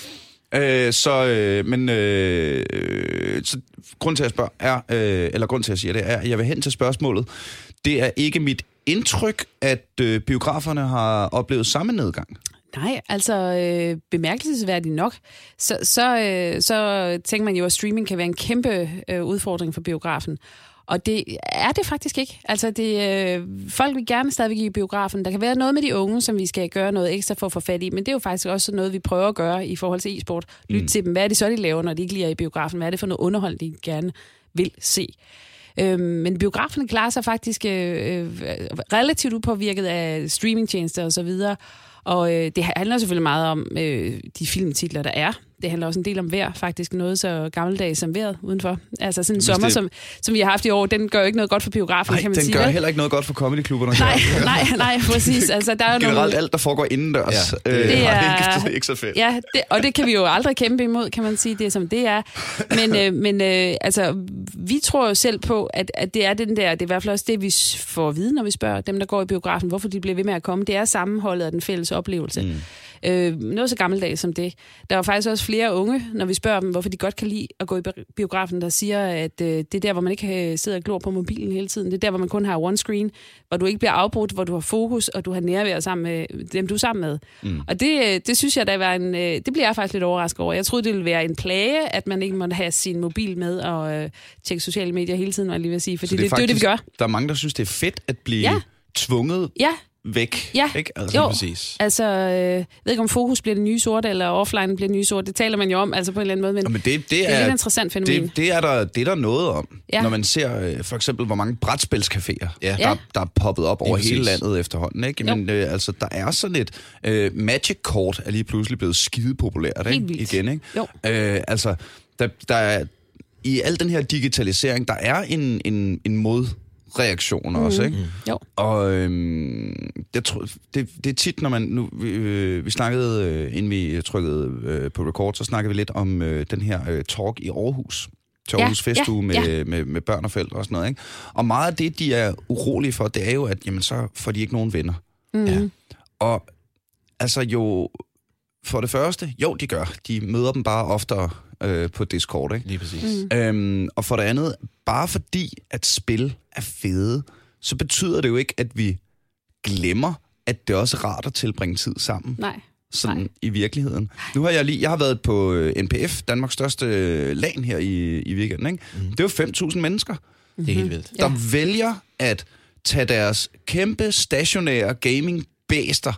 B: Øh, så, øh, men øh, så, grund til at spørge er, øh, eller grund til at sige det er, at jeg vil hen til spørgsmålet. Det er ikke mit indtryk, at øh, biograferne har oplevet samme nedgang.
C: Nej, altså øh, bemærkelsesværdigt nok, så, så, øh, så tænker man jo, at streaming kan være en kæmpe øh, udfordring for biografen. Og det er det faktisk ikke. Altså, det, øh, folk vil gerne stadigvæk i biografen. Der kan være noget med de unge, som vi skal gøre noget ekstra for at få fat i, men det er jo faktisk også noget, vi prøver at gøre i forhold til e-sport. Lyt mm. til dem. Hvad er det så, de laver, når de ikke lige er i biografen? Hvad er det for noget underhold, de gerne vil se? Øhm, men biograferne klarer sig faktisk øh, relativt upåvirket af streamingtjenester og så videre. Og øh, det handler selvfølgelig meget om øh, de filmtitler, der er. Det handler også en del om vejr, faktisk noget så gammeldags som vejret udenfor. Altså sådan en sommer, det... som, som vi har haft i år, den gør jo ikke noget godt for biografen,
B: nej,
C: kan man
B: den
C: sige.
B: gør
C: vel?
B: Heller ikke noget godt for comedyklubberne.
C: Nej, nej, nej, præcis. Altså, der er jo
B: generelt
C: nogle...
B: alt, der foregår indendørs,
C: ja, det,
B: øh,
C: det, er...
B: er ikke, ikke så fedt.
C: Ja, det, og det kan vi jo aldrig kæmpe imod, kan man sige, det som det er. Men, øh, men øh, altså, vi tror jo selv på, at, at det er den der, det er i hvert fald også det, vi får at vide, når vi spørger dem, der går i biografen, hvorfor de bliver ved med at komme. Det er sammenholdet og den fælles oplevelse. Mm. Øh, noget så gammeldags som det. Der er faktisk også flere unge, når vi spørger dem, hvorfor de godt kan lide at gå i biografen, der siger, at øh, det er der, hvor man ikke kan sidde og glor på mobilen hele tiden. Det er der, hvor man kun har one screen, hvor du ikke bliver afbrudt, hvor du har fokus, og du har nærvær sammen med dem, du er sammen med. Mm. Og det, det synes jeg, der var en, det bliver jeg faktisk lidt overrasket over. Jeg troede, det ville være en plage, at man ikke måtte have sin mobil med og øh, tjekke sociale medier hele tiden, var jeg lige ved at sige. Fordi det, det, faktisk, det er det, vi gør.
B: Der er mange, der synes, det er fedt at blive ja. tvunget
C: ja.
B: væk.
C: Ja,
B: ikke? Altså,
C: jo.
B: Præcis.
C: Altså, jeg øh, ved ikke, om fokus bliver det nye sort, eller offline bliver det nye sort. Det taler man jo om, altså på en eller anden måde, men,
B: ja, men det, det,
C: det er,
B: er
C: et interessant fænomen.
B: Det, det, er der, det er der noget om,
C: ja.
B: når man ser for eksempel, hvor mange brætspilscaféer,
C: ja.
B: der, der er poppet op over
D: lige
B: hele
D: præcis.
B: landet efterhånden. Ikke? Men øh, altså, der er sådan et øh, Magic-kort, er lige pludselig blevet skide populært ikke? Igen. Ikke?
C: Jo.
B: Øh, altså, der, der er, i al den her digitalisering, der er en, en, en mod reaktioner mm. også, ikke?
C: Jo.
B: Og øhm, jeg tror, det, det er tit, når man... Nu, vi, øh, vi snakkede, øh, inden vi trykkede øh, på record, så snakkede vi lidt om øh, den her øh, talk i Aarhus. Til Aarhus ja, Festuge ja, med, ja. Med, med, med børn og forældre og sådan noget, ikke? Og meget af det, de er urolige for, det er jo, at jamen, så får de ikke nogen venner.
C: Mm.
B: Ja. Og altså jo... For det første, jo, de gør. De møder dem bare oftere øh, på Discord, ikke?
D: Lige præcis.
C: Mm.
B: Øhm, og for det andet, bare fordi at spil er fede, så betyder det jo ikke, at vi glemmer, at det også er rart at tilbringe tid sammen.
C: Nej.
B: Sådan
C: Nej.
B: i virkeligheden. Nu har jeg lige, jeg har været på N P F, Danmarks største LAN her i, i weekenden, ikke? Mm. Det er jo fem tusind mennesker,
D: mm-hmm. Det er helt vildt.
B: der ja. vælger at tage deres kæmpe stationære gaming bæster,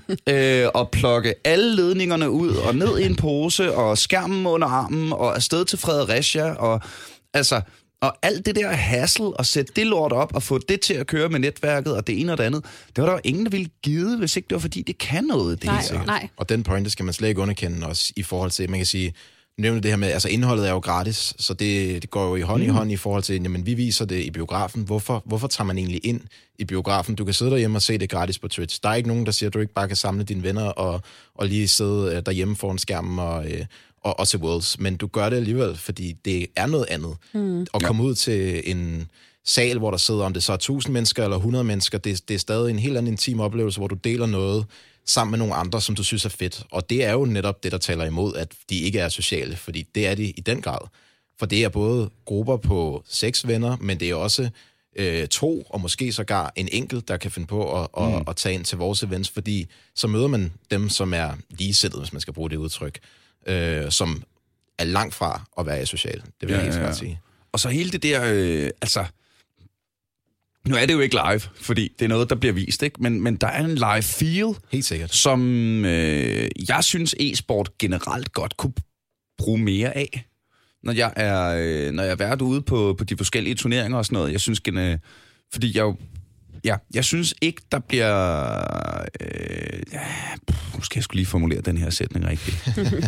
B: øh, og plukke alle ledningerne ud, og ned i en pose, og skærmen under armen, og afsted til Fredericia, og altså, og alt det der hassle, og sætte det lort op, og få det til at køre med netværket, og det ene og det andet, det var der jo ingen, der ville give, hvis ikke det var, fordi det kan noget, det
C: nej,
B: her.
C: Nej.
D: Og den pointe skal man slet ikke underkende også, i forhold til, man kan sige, nævne det her med, altså indholdet er jo gratis, så det, det går jo i hånd mm. i hånd i forhold til, jamen vi viser det i biografen. Hvorfor, hvorfor tager man egentlig ind i biografen? Du kan sidde derhjemme og se det gratis på Twitch. Der er ikke nogen, der siger, at du ikke bare kan samle dine venner og, og lige sidde derhjemme foran skærmen og, og, og til Worlds, men du gør det alligevel, fordi det er noget andet. Mm. At komme ja. ud til en sal, hvor der sidder, om det så er tusind mennesker eller hundrede mennesker, det, det er stadig en helt anden intim oplevelse, hvor du deler noget sammen med nogle andre, som du synes er fedt. Og det er jo netop det, der taler imod, at de ikke er sociale, fordi det er de i den grad. For det er både grupper på seks venner, men det er også øh, to, og måske sågar en enkelt, der kan finde på at, mm. at, at tage ind til vores events, fordi så møder man dem, som er ligesættet, hvis man skal bruge det udtryk, øh, som er langt fra at være asociale. Det vil ja, jeg helt ja, ja. sige.
B: Og så hele det der, øh, altså... Nu er det jo ikke live, fordi det er noget, der bliver vist, ikke? Men, men der er en live feel,
D: helt sikkert,
B: som øh, jeg synes e-sport generelt godt kunne bruge mere af. Når jeg er, øh, når jeg er været ude på, på de forskellige turneringer og sådan noget. Jeg synes, øh, fordi jeg jo, ja, jeg synes ikke, der bliver... Øh, ja, nu skal jeg sgu lige formulere den her sætning rigtigt.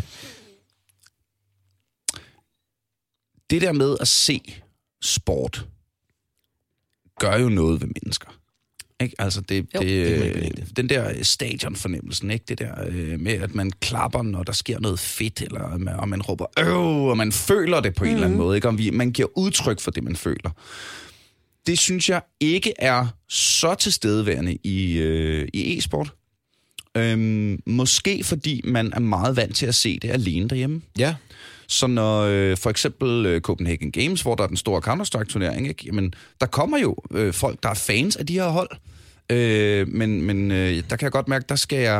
B: Det der med at se sport gør jo noget ved mennesker. Ikke? Altså det, jo, det, det den der stadionfornemmelsen, ikke? Det der øh, med, at man klapper, når der sker noget fedt, eller man, og man råber øv, og man føler det på en mm. eller anden måde, ikke? Og vi, man giver udtryk for det, man føler. Det synes jeg ikke er så tilstedeværende i, øh, i e-sport. Øhm, måske fordi man er meget vant til at se det alene derhjemme.
D: Ja.
B: Så når øh, for eksempel øh, Copenhagen Games, hvor der er den store Counter-Strike-turnering, ikke? Jamen, der kommer jo øh, folk, der er fans af de her hold. Øh, men men øh, der kan jeg godt mærke, der skal jeg,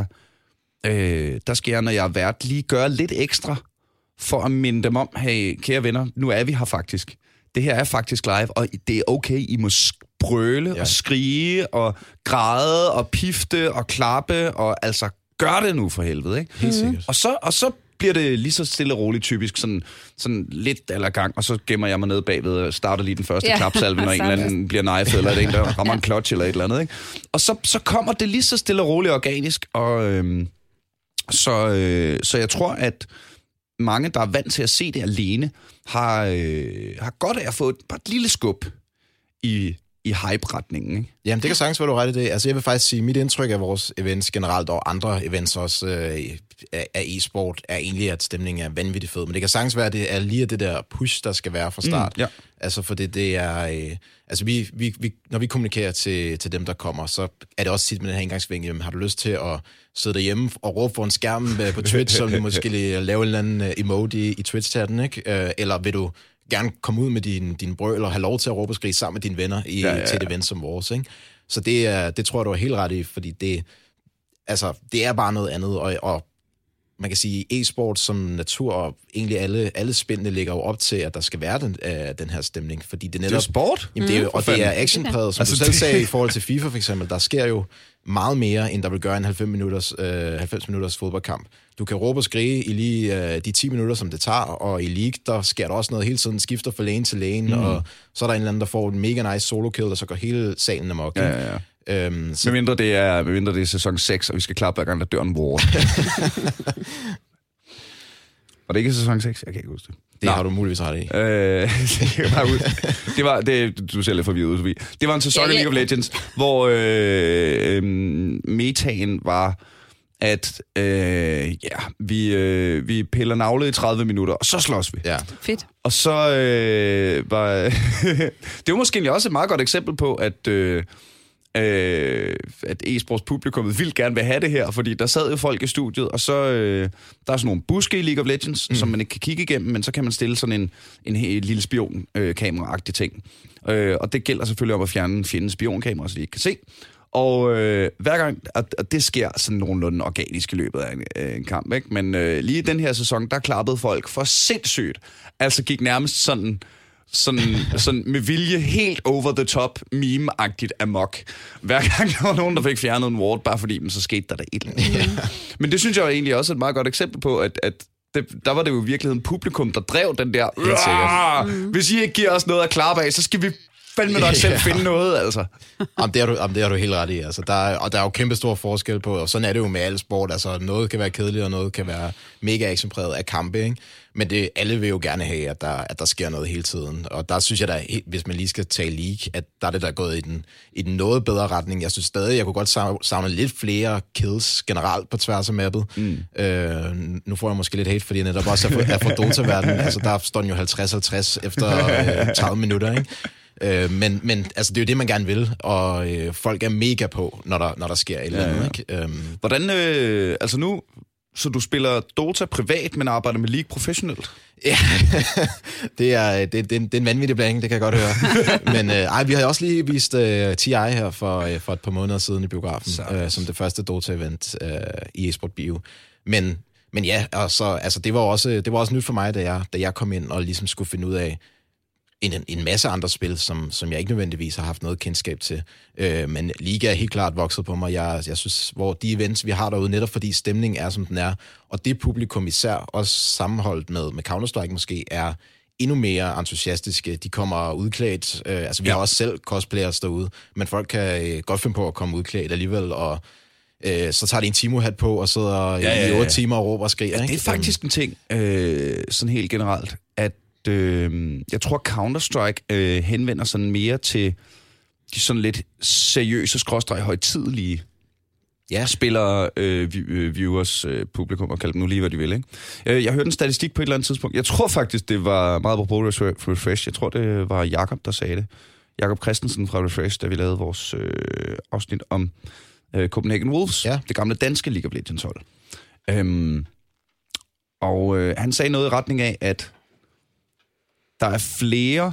B: øh, der skal jeg, når jeg er vært, lige gøre lidt ekstra for at minde dem om, hey, kære venner, nu er vi her faktisk. Det her er faktisk live, og det er okay, I må brøle ja. og skrige og græde og pifte og klappe, og altså gør det nu for helvede, ikke?
D: Helt sikkert.
B: Og så, og så bliver det lige så stille og roligt typisk, sådan, sådan lidt eller gang, og så gemmer jeg mig ned bagved og starter lige den første ja. klapsalve, når en eller anden bliver knifet, eller en, der rammer en clutch eller et eller andet, ikke? Og så, så kommer det lige så stille og roligt organisk, og øhm, så, øh, så jeg tror, at mange, der er vant til at se det alene, har, øh, har godt af at få et, bare et lille skub i, i hype-retningen, ikke?
D: Jamen, det kan sagtens være, du ret i det. Altså, jeg vil faktisk sige, mit indtryk af vores events generelt, og andre events også øh, af e-sport, er egentlig, at stemningen er vanvittigt fed. Men det kan sagtens være, at det er lige det der push, der skal være fra start. Mm, ja. Altså, for det, det er... Øh, altså, vi, vi, vi, når vi kommunikerer til, til dem, der kommer, så er det også tit med den her indgangsvinkel, jamen, har du lyst til at sidde derhjemme og råbe for en skærm på Twitch, så du måske lige lave en eller anden emoji i Twitch-chatten, ikke? Øh, eller vil du gerne komme ud med din, din brøl og have lov til at råbe og skrige sammen med dine venner i, ja, ja, ja. til et event som vores, ikke? Så det, er, det tror jeg, du er helt ret i, fordi det, altså, det er bare noget andet, og, og man kan sige, e-sport som natur, og egentlig alle, alle spændene ligger jo op til, at der skal være den, øh, den her stemning, fordi det er netop...
B: Det er sport.
D: Jamen, det er, og det er actionpræget, som altså, du selv det... sagde i forhold til FIFA for eksempel, der sker jo meget mere, end der vil gøre en halvfems minutters, øh, halvfems minutters fodboldkamp. Du kan råbe og skrige i lige øh, de ti minutter, som det tager, og i League, der sker der også noget hele tiden, skifter fra lane til lane, mm. og så er der en eller anden, der får en mega nice solo kill, og så går hele salen amok.
B: Ja, ja, ja.
D: Øhm, så...
B: Med mindre det er, med mindre det er sæson seks, og vi skal klappe hver gang, der dør en war. Var det ikke sæson seks? Jeg kan ikke huske det.
D: Det Nå. har du muligvis ret i.
B: Øh, det var, det, du ser lidt forvirret ud, Sofie. Det var en sæson af League of Legends, hvor øh, øh, metaen var, at øh, ja, vi, øh, vi piller navlet i tredive minutter, og så slås vi.
D: Ja.
C: Fedt.
B: Og så øh, var... det var måske også et meget godt eksempel på, at... Øh, Øh, at e-sports publikummet vildt gerne vil have det her, fordi der sad jo folk i studiet, og så øh, der er sådan nogle buske i League of Legends, mm. som man ikke kan kigge igennem, men så kan man stille sådan en, en, en lille spion-kamera-agtig ting. Øh, og det gælder selvfølgelig om at fjerne fjendens spionkamera, så de ikke kan se. Og øh, hver gang, og det sker sådan nogenlunde organisk i løbet af en, øh, en kamp, ikke? Men øh, lige i den her sæson, der klappede folk for sindssygt. Altså gik nærmest sådan... Sådan, sådan med vilje helt over the top meme-agtigt amok. Hver gang der var nogen, der fik fjernet en ward, bare fordi, men så skete der da et eller andet. Ja. Men det synes jeg egentlig også er et meget godt eksempel på, at, at det, der var det jo i virkeligheden publikum, der drev den der, mm. hvis I ikke giver os noget at klappe af, så skal vi fandme nok selv finde noget, altså.
D: Jamen, det har du, jamen, det har du helt ret i. Altså, der er, og der er jo kæmpe stor forskel på, og sådan er det jo med alle sport. Altså, noget kan være kedeligt, og noget kan være mega actionpræget af kampe, ikke? Men det, alle vil jo gerne have, at der, at der sker noget hele tiden. Og der synes jeg, der, hvis man lige skal tage League, at der er det der gået i den, i den noget bedre retning. Jeg synes stadig, jeg kunne godt savne lidt flere kills generelt på tværs af mappet. Mm. Øh, nu får jeg måske lidt hate, fordi jeg netop også er for, er for Dota-verdenen. Altså, der står den jo halvtreds halvtreds efter øh, tredive minutter, ikke? Øh, men, men altså, det er jo det, man gerne vil, og øh, folk er mega på, når der, når der sker et eller andet. Ja, ja. Ikke? Øhm.
B: Hvordan, øh, altså nu, så du spiller Dota privat, men arbejder med League professionelt?
D: Ja, det er, det, det, det er en vanvittig blanding, det kan jeg godt høre. Men øh, ej, vi har også lige vist øh, T I her for, øh, for et par måneder siden i biografen, øh, som det første Dota-event øh, i eSport Bio. Men, men ja, altså, altså, det, var også, det var også nyt for mig, da jeg, da jeg kom ind og ligesom skulle finde ud af, En, en masse andre spil, som, som jeg ikke nødvendigvis har haft noget kendskab til. Øh, men Liga er helt klart vokset på mig. Jeg, jeg synes, hvor de events, vi har derude, netop fordi stemningen er, som den er, og det publikum især, også sammenholdt med, med Counter-Strike måske, er endnu mere entusiastiske. De kommer udklædt. Øh, altså, vi ja. har også selv cosplayers derude, men folk kan øh, godt finde på at komme udklædt alligevel, og øh, så tager de en Timo-hat på og sidder ja, ja, ja. i otte timer og råber og skriger.
B: Ja, det er faktisk en ting, øh, sådan helt generelt, at Øh, jeg tror, Counter-Strike øh, henvender sig mere til de sådan lidt seriøse, skråstreg højtidelige ja. spillere, øh, viewers, øh, publikum, og kald dem nu lige, hvad de vil. Ikke? Øh, jeg hørte en statistik på et eller andet tidspunkt. Jeg tror faktisk, det var meget på Refresh. Jeg tror, det var Jakob, der sagde det. Jakob Christensen fra Refresh, da vi lavede vores øh, afsnit om øh, Copenhagen Wolves, ja. det gamle danske League of Legends hold. Øhm, og øh, han sagde noget i retning af, at der er flere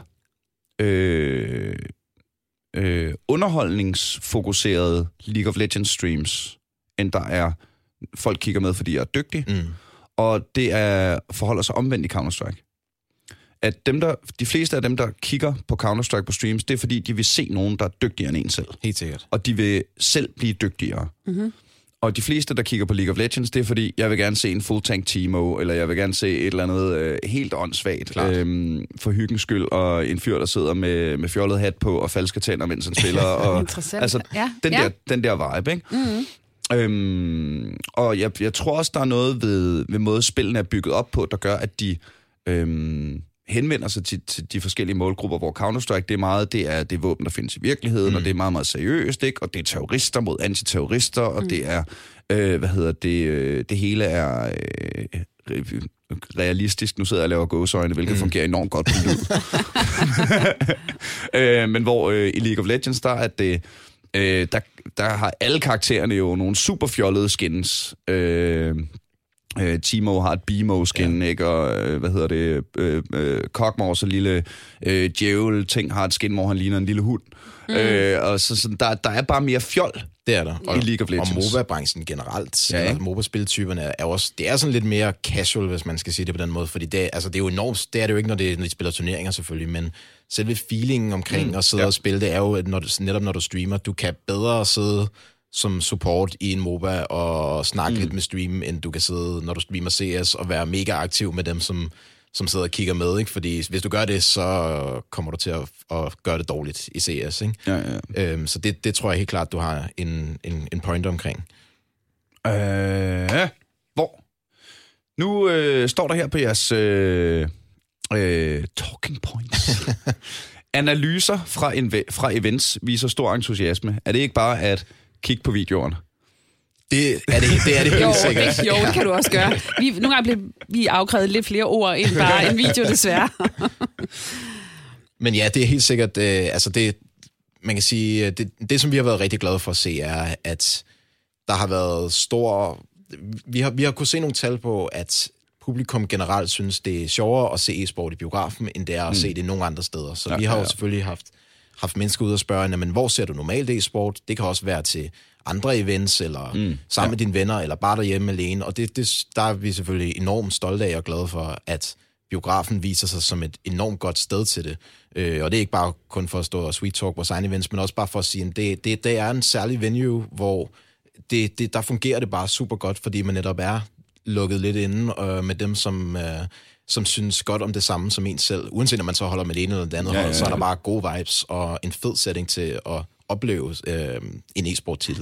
B: øh, øh, underholdningsfokuserede League of Legends streams, end der er folk kigger med, fordi jeg er dygtig. Mm. Og det er, forholder sig omvendt i Counter-Strike. At dem, der, de fleste af dem, der kigger på Counter-Strike på streams, det er fordi, de vil se nogen, der er dygtigere end en selv.
D: Helt sikkert.
B: Og de vil selv blive dygtigere. Mm-hmm. Og de fleste, der kigger på League of Legends, det er fordi, jeg vil gerne se en full tank Timo, eller jeg vil gerne se et eller andet øh, helt åndssvagt, øhm, for hyggens skyld, og en fyr, der sidder med, med fjollet hat på og falske tænder, mens han spiller. Og, altså, ja. Den, ja. Der, den der vibe, ikke? Mm-hmm. Øhm, og jeg, jeg tror også, der er noget ved, ved måde, spillene er bygget op på, der gør, at de øhm, henvender sig til, til de forskellige målgrupper, hvor Counter-Strike, det er meget, det er det våben, der findes i virkeligheden, mm. og det er meget, meget seriøst, ikke? Og det er terrorister mod antiterrorister, og mm. det er, øh, hvad hedder det, øh, det hele er øh, realistisk. Nu sidder jeg og laver gåseøjne, hvilket mm. fungerer enormt godt på lyd. øh, men hvor øh, i League of Legends, der er det, øh, der, der har alle karaktererne jo nogle super fjollede skins, øh, Uh, Timo har et B-Mo-skin, ja. ikke? Og uh, hvad hedder det? Uh, uh, Kog'Maw, så lille uh, djævel-ting, har et skin, hvor han ligner en lille hund. Mm. Uh, og så, så der, der er bare mere fjol.
D: Det er der.
B: Og, i League of Legends.
D: Og MOBA-branchen generelt,
B: ja,
D: altså, MOBA-spiltyperne er også, det er sådan lidt mere casual, hvis man skal sige det på den måde, fordi det, altså, det er jo enormt, det er det jo ikke, når, det, når de spiller turneringer selvfølgelig, men selve feelingen omkring mm. at sidde ja. og spille, det er jo, når du, netop når du streamer, du kan bedre sidde som support i en MOBA og snakke mm. lidt med streamen, end du kan sidde, når du streamer C S, og være mega aktiv med dem, som, som sidder og kigger med, ikke? Fordi hvis du gør det, så kommer du til at, at gøre det dårligt i C S, ikke?
B: Ja, ja.
D: Øhm, så det, det tror jeg helt klart, du har en, en, en pointer omkring.
B: Øh, hvor? Nu øh, står der her på jeres øh, øh, talking points. Analyser fra, en, fra events viser stor entusiasme. Er det ikke bare at kig på videoerne?
D: Det er det, det, er det helt
C: jo,
D: sikkert.
C: Det, jo, det kan du også gøre. Vi, nogle gange bliver vi afkrævet lidt flere ord end bare en video, desværre.
D: Men ja, det er helt sikkert, øh, altså det, man kan sige, det, det som vi har været rigtig glade for at se, er, at der har været stor, vi har, vi har kunnet se nogle tal på, at publikum generelt synes, det er sjovere at se e-sport i biografen, end det er at mm. se det nogle andre steder. Så ja, vi har jo ja, ja. selvfølgelig haft haft mennesker ud og spørge, men hvor ser du normalt e-sport? Det kan også være til andre events, eller mm, sammen ja. med dine venner, eller bare derhjemme alene. Og det, det, der er vi selvfølgelig enormt stolte af og glade for, at biografen viser sig som et enormt godt sted til det. Øh, og det er ikke bare kun for at stå og sweet talk vores egne events, men også bare for at sige, at det, det, det er en særlig venue, hvor det, det, der fungerer det bare super godt, fordi man netop er lukket lidt inde øh, med dem, som... Øh, som synes godt om det samme som en selv. Uanset om man så holder med det ene eller det andet ja, hold, ja, ja. så er der bare gode vibes og en fed setting til at opleve øh, en e-sport-titel.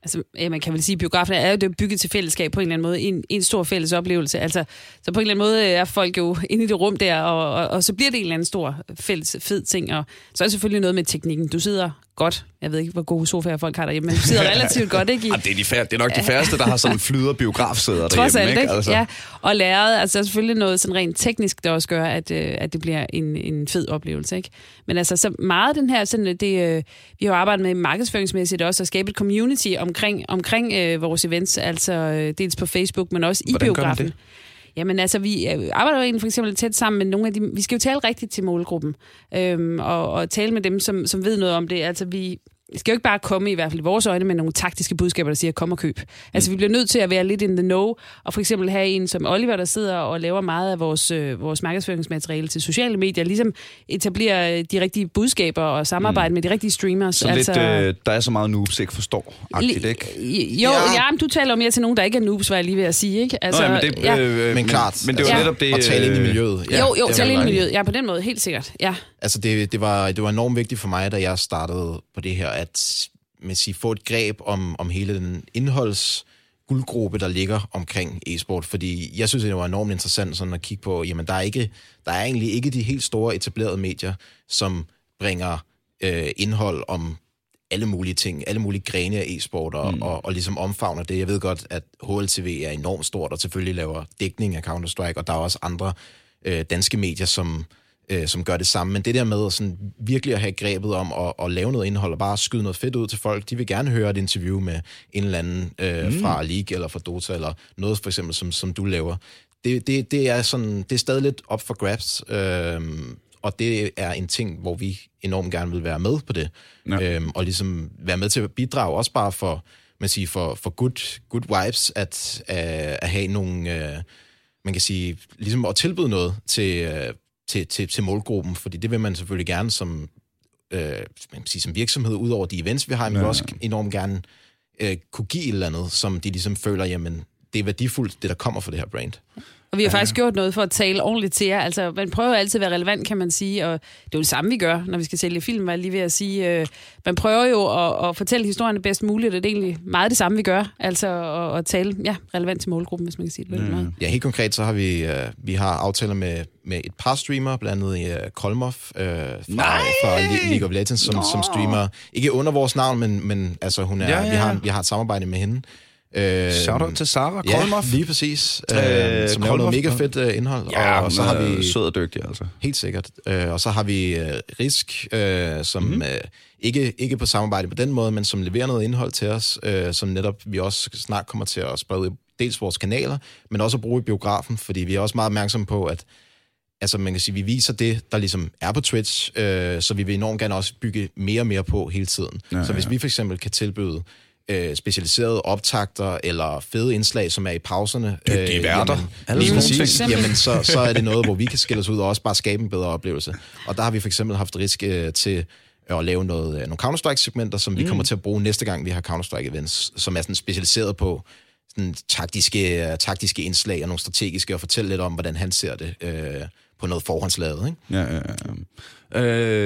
C: Altså, ja, man kan vel sige, at biografen er jo det bygget til fællesskab på en eller anden måde. En, en stor fælles oplevelse. Altså, så på en eller anden måde er folk jo inde i det rum der, og, og, og så bliver det en eller anden stor fælles fed ting. Og så er det selvfølgelig noget med teknikken. Du sidder godt. Jeg ved ikke, hvor gode sofaer folk har derhjemme, men du sidder relativt godt, ikke? I,
B: Jamen, det, er de fær- det er nok de færreste, der har sådan flyder biografsæder
C: trods
B: derhjemme,
C: alt,
B: ikke? Altså.
C: Ja, og læret, altså selvfølgelig noget sådan rent teknisk, der også gør, at, øh, at det bliver en, en fed oplevelse, ikke? Men altså, så meget den her, sådan, det, øh, vi har jo arbejdet med markedsføringsmæssigt også, at skabe et community omkring, omkring øh, vores events, altså øh, dels på Facebook, men også i
B: Hvordan
C: biografen. Jamen altså, vi arbejder jo egentlig for eksempel tæt sammen med nogle af de... Vi skal jo tale rigtigt til målgruppen, øhm, og, og tale med dem, som, som ved noget om det. Altså, vi skal jo ikke bare komme, i hvert fald i vores øjne, med nogle taktiske budskaber, der siger, kom og køb. Altså, vi bliver nødt til at være lidt in the know, og for eksempel have en som Oliver, der sidder og laver meget af vores, øh, vores markedsføringsmateriale til sociale medier, ligesom etablerer de rigtige budskaber og samarbejde mm. med de rigtige streamers.
B: Så altså, lidt, øh, der er så meget noobs ikke forstår, agtigt, ikke?
C: Jo, ja. Ja, men du taler jo mere til nogen, der ikke er noobs, var jeg lige ved at sige, ikke? Altså,
B: Nå, ja, men, det,
C: ja.
B: øh,
D: men klart,
B: men det er jo
C: ja.
B: netop det...
D: Og tale ind i miljøet.
C: Ja, jo, jo, tale ind i
D: var-
C: miljøet. Ja, på den måde, helt sikkert, ja.
D: Altså, det, det, var, det var enormt vigtigt for mig, da jeg startede på det her, at med sige, få et greb om, om hele den indholdsguldgruppe, der ligger omkring e-sport, fordi jeg synes, det var enormt interessant sådan at kigge på, jamen, der er, ikke, der er egentlig ikke de helt store etablerede medier, som bringer øh, indhold om alle mulige ting, alle mulige grene af e-sport, og, mm. og, og ligesom omfavner det. Jeg ved godt, at H L T V er enormt stort, og selvfølgelig laver dækning af Counter-Strike, og der er også andre øh, danske medier, som Øh, som gør det samme, men det der med sådan virkelig at have grebet om at, at lave noget indhold og bare skyde noget fedt ud til folk, de vil gerne høre et interview med en eller anden øh, mm. fra League eller fra Dota eller noget for eksempel, som, som du laver. Det, det, det er sådan, det er stadig lidt op for grabs, øh, og det er en ting, hvor vi enormt gerne vil være med på det, ja. øh, og ligesom være med til at bidrage, også bare for, man siger, for, for good, good vibes, at, at, at have nogle, øh, man kan sige, ligesom at tilbyde noget til øh, Til, til, til målgruppen, fordi det vil man selvfølgelig gerne som, øh, man kan sige, som virksomhed, ud over de events, vi har, men vi vil også enormt gerne øh, kunne give et eller andet, som de ligesom føler, jamen, det er værdifuldt, det der kommer fra det her brand.
C: Og vi har faktisk gjort noget for at tale ordentligt til jer. Altså, man prøver jo altid at være relevant, kan man sige, og det er jo det samme, vi gør, når vi skal sælge film, var jeg lige ved at sige. Øh, man prøver jo at, at fortælle historierne bedst muligt, og det er egentlig meget det samme, vi gør. Altså at, at tale ja, relevant til målgruppen, hvis man kan sige det på den måde.
D: Ja, helt konkret, så har vi, øh, vi har aftaler med, med et par streamere, blandt andet i uh, Kolmov øh, fra, fra League of Legends, som, som streamer, ikke under vores navn, men, men altså, hun er, ja, ja, ja. Vi, har, vi har et samarbejde med hende.
B: Øh, Shout-out til Sarah Kolmov.
D: Ja, lige præcis. Øh,
B: øh,
D: som laver noget mega fedt uh, indhold.
B: Ja,
D: og, og så har vi
B: sød og dygtig, altså.
D: Helt sikkert. Øh, og så har vi uh, Risk, uh, som mm-hmm. uh, ikke, ikke på samarbejde på den måde, men som leverer noget indhold til os, uh, som netop vi også snart kommer til at sprede ud i dels vores kanaler, men også at bruge i biografen, fordi vi er også meget opmærksomme på, at altså, man kan sige, vi viser det, der ligesom er på Twitch, øh, så vi vil enormt gerne også bygge mere og mere på hele tiden. Ja, så hvis ja. vi for eksempel kan tilbyde øh, specialiserede optakter eller fede indslag, som er i pauserne.
B: Dygtige øh, værter.
D: Jamen, lige præcis, jamen, så, så er det noget, hvor vi kan skille os ud og også bare skabe en bedre oplevelse. Og der har vi for eksempel haft risk øh, til at lave noget, øh, nogle Counter-Strike-segmenter, som mm. vi kommer til at bruge næste gang, vi har Counter-Strike-events, som er sådan specialiseret på sådan taktiske, uh, taktiske indslag og nogle strategiske, og fortælle lidt om, hvordan han ser det øh, på noget forhåndslavet. Ikke?
B: Ja, ja, ja.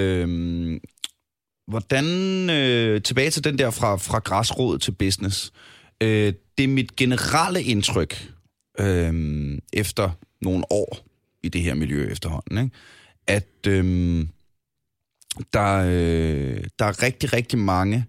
B: Øh, hvordan, øh, tilbage til den der fra, fra græsrod til business. Øh, det er mit generelle indtryk, øh, efter nogle år i det her miljø efterhånden, ikke? At øh, der, øh, der er rigtig, rigtig mange...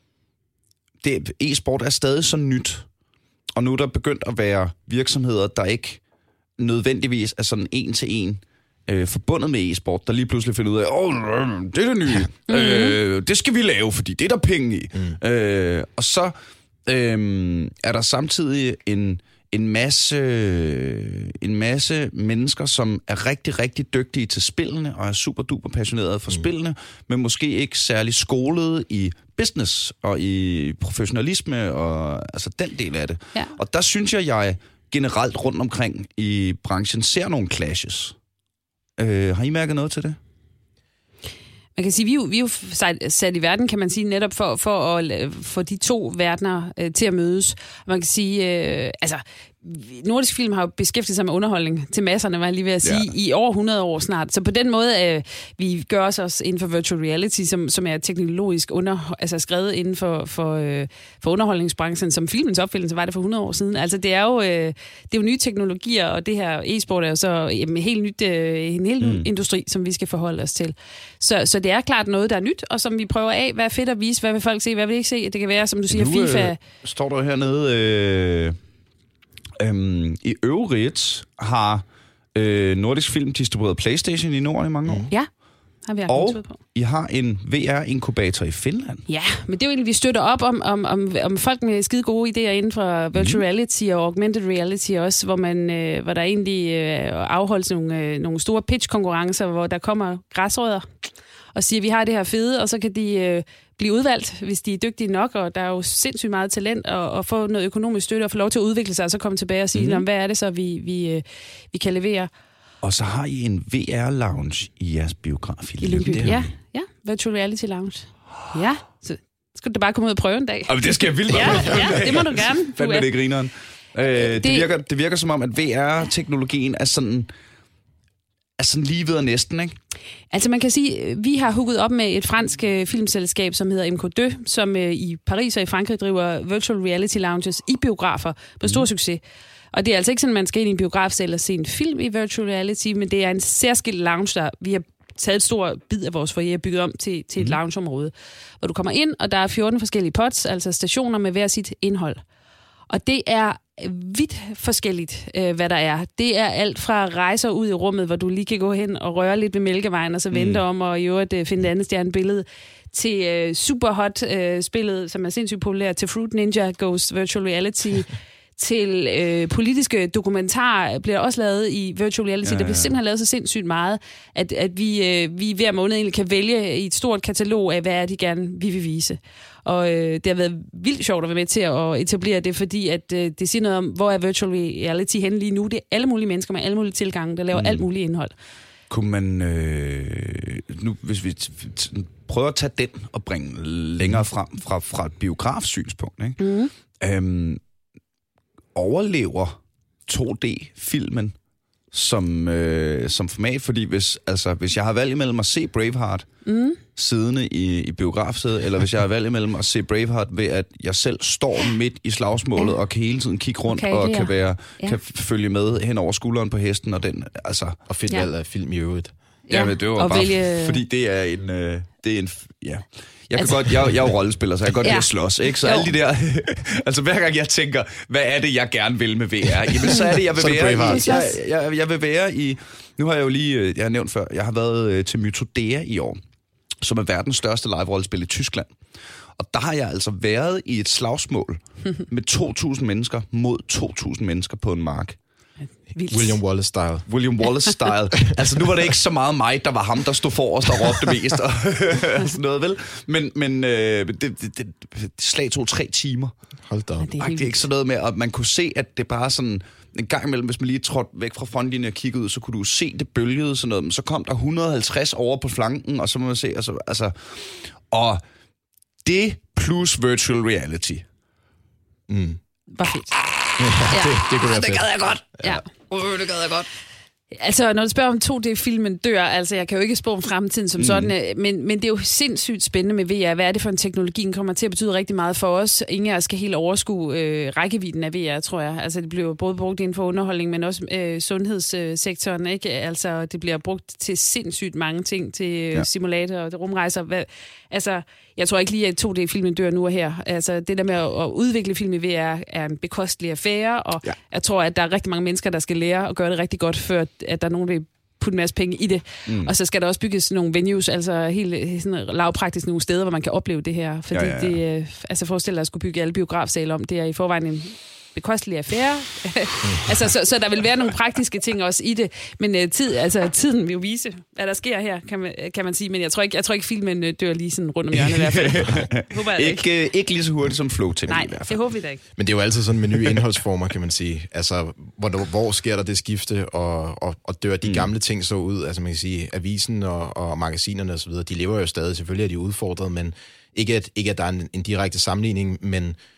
B: Det, e-sport er stadig så nyt, og nu er der begyndt at være virksomheder, der ikke nødvendigvis er sådan en til en øh, forbundet med e-sport, der lige pludselig finder ud af, åh, det er det nye, mm-hmm. øh, det skal vi lave, fordi det er der penge i. Mm. Øh, og så øh, er der samtidig en, en, masse, en masse mennesker, som er rigtig, rigtig dygtige til spillene, og er super duper passionerede for mm. spillene, men måske ikke særlig skolede i business og i professionalisme og altså den del af det. Ja. Og der synes jeg, jeg generelt rundt omkring i branchen ser nogle clashes. Øh, har I mærket noget til det?
C: Man kan sige, vi er jo, vi er jo sat, sat i verden, kan man sige, netop for, for at få de to verdener øh, til at mødes. Man kan sige, øh, altså, Nordisk Film har jo beskæftiget sig med underholdning til masserne, var jeg lige ved at sige, ja. i over hundrede år snart. Så på den måde, øh, vi gør os også inden for virtual reality, som, som er teknologisk under, altså skrevet inden for, for, øh, for underholdningsbranchen, som filmens opfindelse var det for hundrede år siden. Altså det er jo, øh, det er jo nye teknologier, og det her e-sport er jo så jamen, helt nyt, øh, en helt ny mm. industri, som vi skal forholde os til. Så, så det er klart noget, der er nyt, og som vi prøver af, hvad er fedt at vise, hvad vil folk se, hvad vil ikke se. Det kan være, som du siger,
B: nu,
C: FIFA.
B: Øh, står der hernede... Øh Øhm, I øvrigt har øh, Nordisk Film distribueret PlayStation i Norden i mange år.
C: Ja, har vi
B: og
C: på.
B: I har en V R-inkubator i Finland.
C: Ja, men det er jo egentlig, vi støtter op om, om, om, om folk med skide gode idéer inden for virtual mm. reality og augmented reality også, hvor, man, øh, hvor der egentlig øh, afholdes nogle, øh, nogle store pitch-konkurrencer, hvor der kommer græsrødder og siger, vi har det her fede, og så kan de øh, blive udvalgt, hvis de er dygtige nok, og der er jo sindssygt meget talent, og, og få noget økonomisk støtte, og få lov til at udvikle sig, og så komme tilbage og sige, mm-hmm. hvad er det så, vi, vi, øh, vi kan levere. Og
B: så har I en V R-lounge i jeres biograf i
C: Lyngby. Ja, ja, virtual reality lounge. Ja, så skal du bare komme ud og prøve en dag.
B: Jamen, det skal jeg vildt
C: ja, ja, det må du gerne.
B: Fandme det grineren. Øh, det, det, virker, det virker som om, at V R-teknologien er sådan... er sådan lige ved næsten, ikke?
C: Altså man kan sige, vi har hooket op med et fransk øh, filmselskab, som hedder M K deux, som øh, i Paris og i Frankrig driver virtual reality lounges i biografer på stor mm. succes. Og det er altså ikke sådan, at man skal ind i en biografsal og se en film i virtual reality, men det er en særskilt lounge, der vi har taget et stort bid af vores foyer bygget om til, til et mm. loungeområde, hvor du kommer ind, og der er fjorten forskellige pods, altså stationer med hver sit indhold. Og det er vidt forskelligt, øh, hvad der er. Det er alt fra rejser ud i rummet, hvor du lige kan gå hen og røre lidt ved Mælkevejen, og så vente mm. om og i øvrigt øh, finde et andet stjernebillede, til øh, Superhot øh, spillet, som er sindssygt populært, til Fruit Ninja Goes Virtual Reality, til øh, politiske dokumentarer bliver også lavet i virtual reality. Ja, ja. Der bliver simpelthen lavet så sindssygt meget, at, at vi, øh, vi hver måned egentlig kan vælge i et stort katalog af, hvad er de gerne vi vil vise. Og øh, det har været vildt sjovt at være med til at etablere det, fordi at, øh, det siger noget om, hvor er virtual reality henne lige nu. Det er alle mulige mennesker med alle mulige tilgange, der laver mm. alt muligt indhold.
B: Kunne man, øh, nu hvis vi t- t- prøver at tage den og bringe længere frem fra, fra et biografsynspunkt, ikke? Mm. Øhm, overlever to D-filmen som, øh, som format? Fordi hvis, altså, hvis jeg har valgt imellem at se Braveheart mm. siddende i, i biografsædet, eller hvis jeg har valgt imellem at se Braveheart ved, at jeg selv står midt i slagsmålet ja. og kan hele tiden kigge rundt okay, og kan, være, ja. kan følge med hen over skulderen på hesten, og den, altså...
D: Og fedt valg af film i øvrigt.
B: Ja, ja, men det var bare, vælge... fordi det er en... Øh, det er en ja. Jeg, kan altså, godt, jeg, jeg er jo rollespiller, så jeg kan godt ja. lide at slås, ikke? Så jo. alle de der... altså hver gang jeg tænker, hvad er det, jeg gerne vil med V R? Jamen, så er det, jeg vil være i... Jeg, jeg, jeg vil være i... Nu har jeg jo lige... Jeg har nævnt før, jeg har været til Mythodea i år, som er verdens største live-rollespil i Tyskland. Og der har jeg altså været i et slagsmål med to tusind mennesker mod to tusind mennesker på en mark.
C: Vildt.
D: William Wallace-style.
B: William Wallace-style. Altså, nu var det ikke så meget mig, der var ham, der stod forrest og råbte mest. Og sådan noget, vel? Men, men øh, det, det, det, det slag tog tre timer.
D: Hold da op.
C: Ja, det, er
B: det er ikke sådan noget med, at man kunne se, at det bare sådan... En gang imellem, hvis man lige trådte væk fra frontlinjen og kiggede ud, så kunne du se det bølgede sådan noget. Men så kom der et hundrede og halvtreds over på flanken, og så må man se... Altså, altså, og det plus virtual reality.
C: Mm. Var fedt.
D: Ja, ja. Det, det kunne være
C: fedt. Det gad jeg godt. Ja. Uh, det gad jeg godt. Altså, når du spørger om to D-filmen dør, altså, jeg kan jo ikke spå om fremtiden som mm. sådan, men, men det er jo sindssygt spændende med V R. Hvad er det for en teknologi, den kommer til at betyde rigtig meget for os? Ingen af os skal helt overskue øh, rækkevidden af V R, tror jeg. Altså, det bliver både brugt inden for underholdning, men også øh, sundhedssektoren, ikke? Altså, det bliver brugt til sindssygt mange ting, til øh, ja. simulatorer og rumrejser. Hvad, altså, jeg tror ikke lige, at to D-filmen dør nu og her. Altså, det der med at, at udvikle film i V R er en bekostelig affære, og ja. jeg tror, at der er rigtig mange mennesker, der skal lære at gøre det rigtig godt, før at der er nogen, der vil putte en masse penge i det. Mm. Og så skal der også bygges nogle venues, altså helt sådan lavpraktisk nogle steder, hvor man kan opleve det her. Fordi ja, ja, ja. det, altså forestil dig at skulle bygge alle biografsale om, det er i forvejen en bekostelig affære. altså, så, så der vil være nogle praktiske ting også i det. Men uh, tid, altså, tiden vil jo vise, hvad der sker her, kan man, kan man sige. Men jeg tror ikke, jeg tror ikke filmen dør lige sådan rundt om hjørnet i hvert fald. Håber jeg
B: ikke, ikke. Ikke lige så hurtigt som Flow-T V.
C: Nej,
B: i hvert fald.
C: Det håber vi da ikke.
D: Men det er jo altid sådan med nye indholdsformer, kan man sige. Altså, hvor, hvor sker der det skifte, og, og, og dør de mm. gamle ting så ud? Altså, man kan sige, avisen og, og magasinerne osv., de lever jo stadig. Selvfølgelig er de udfordret, men ikke at, ikke at der er en, en direkte sammenligning, men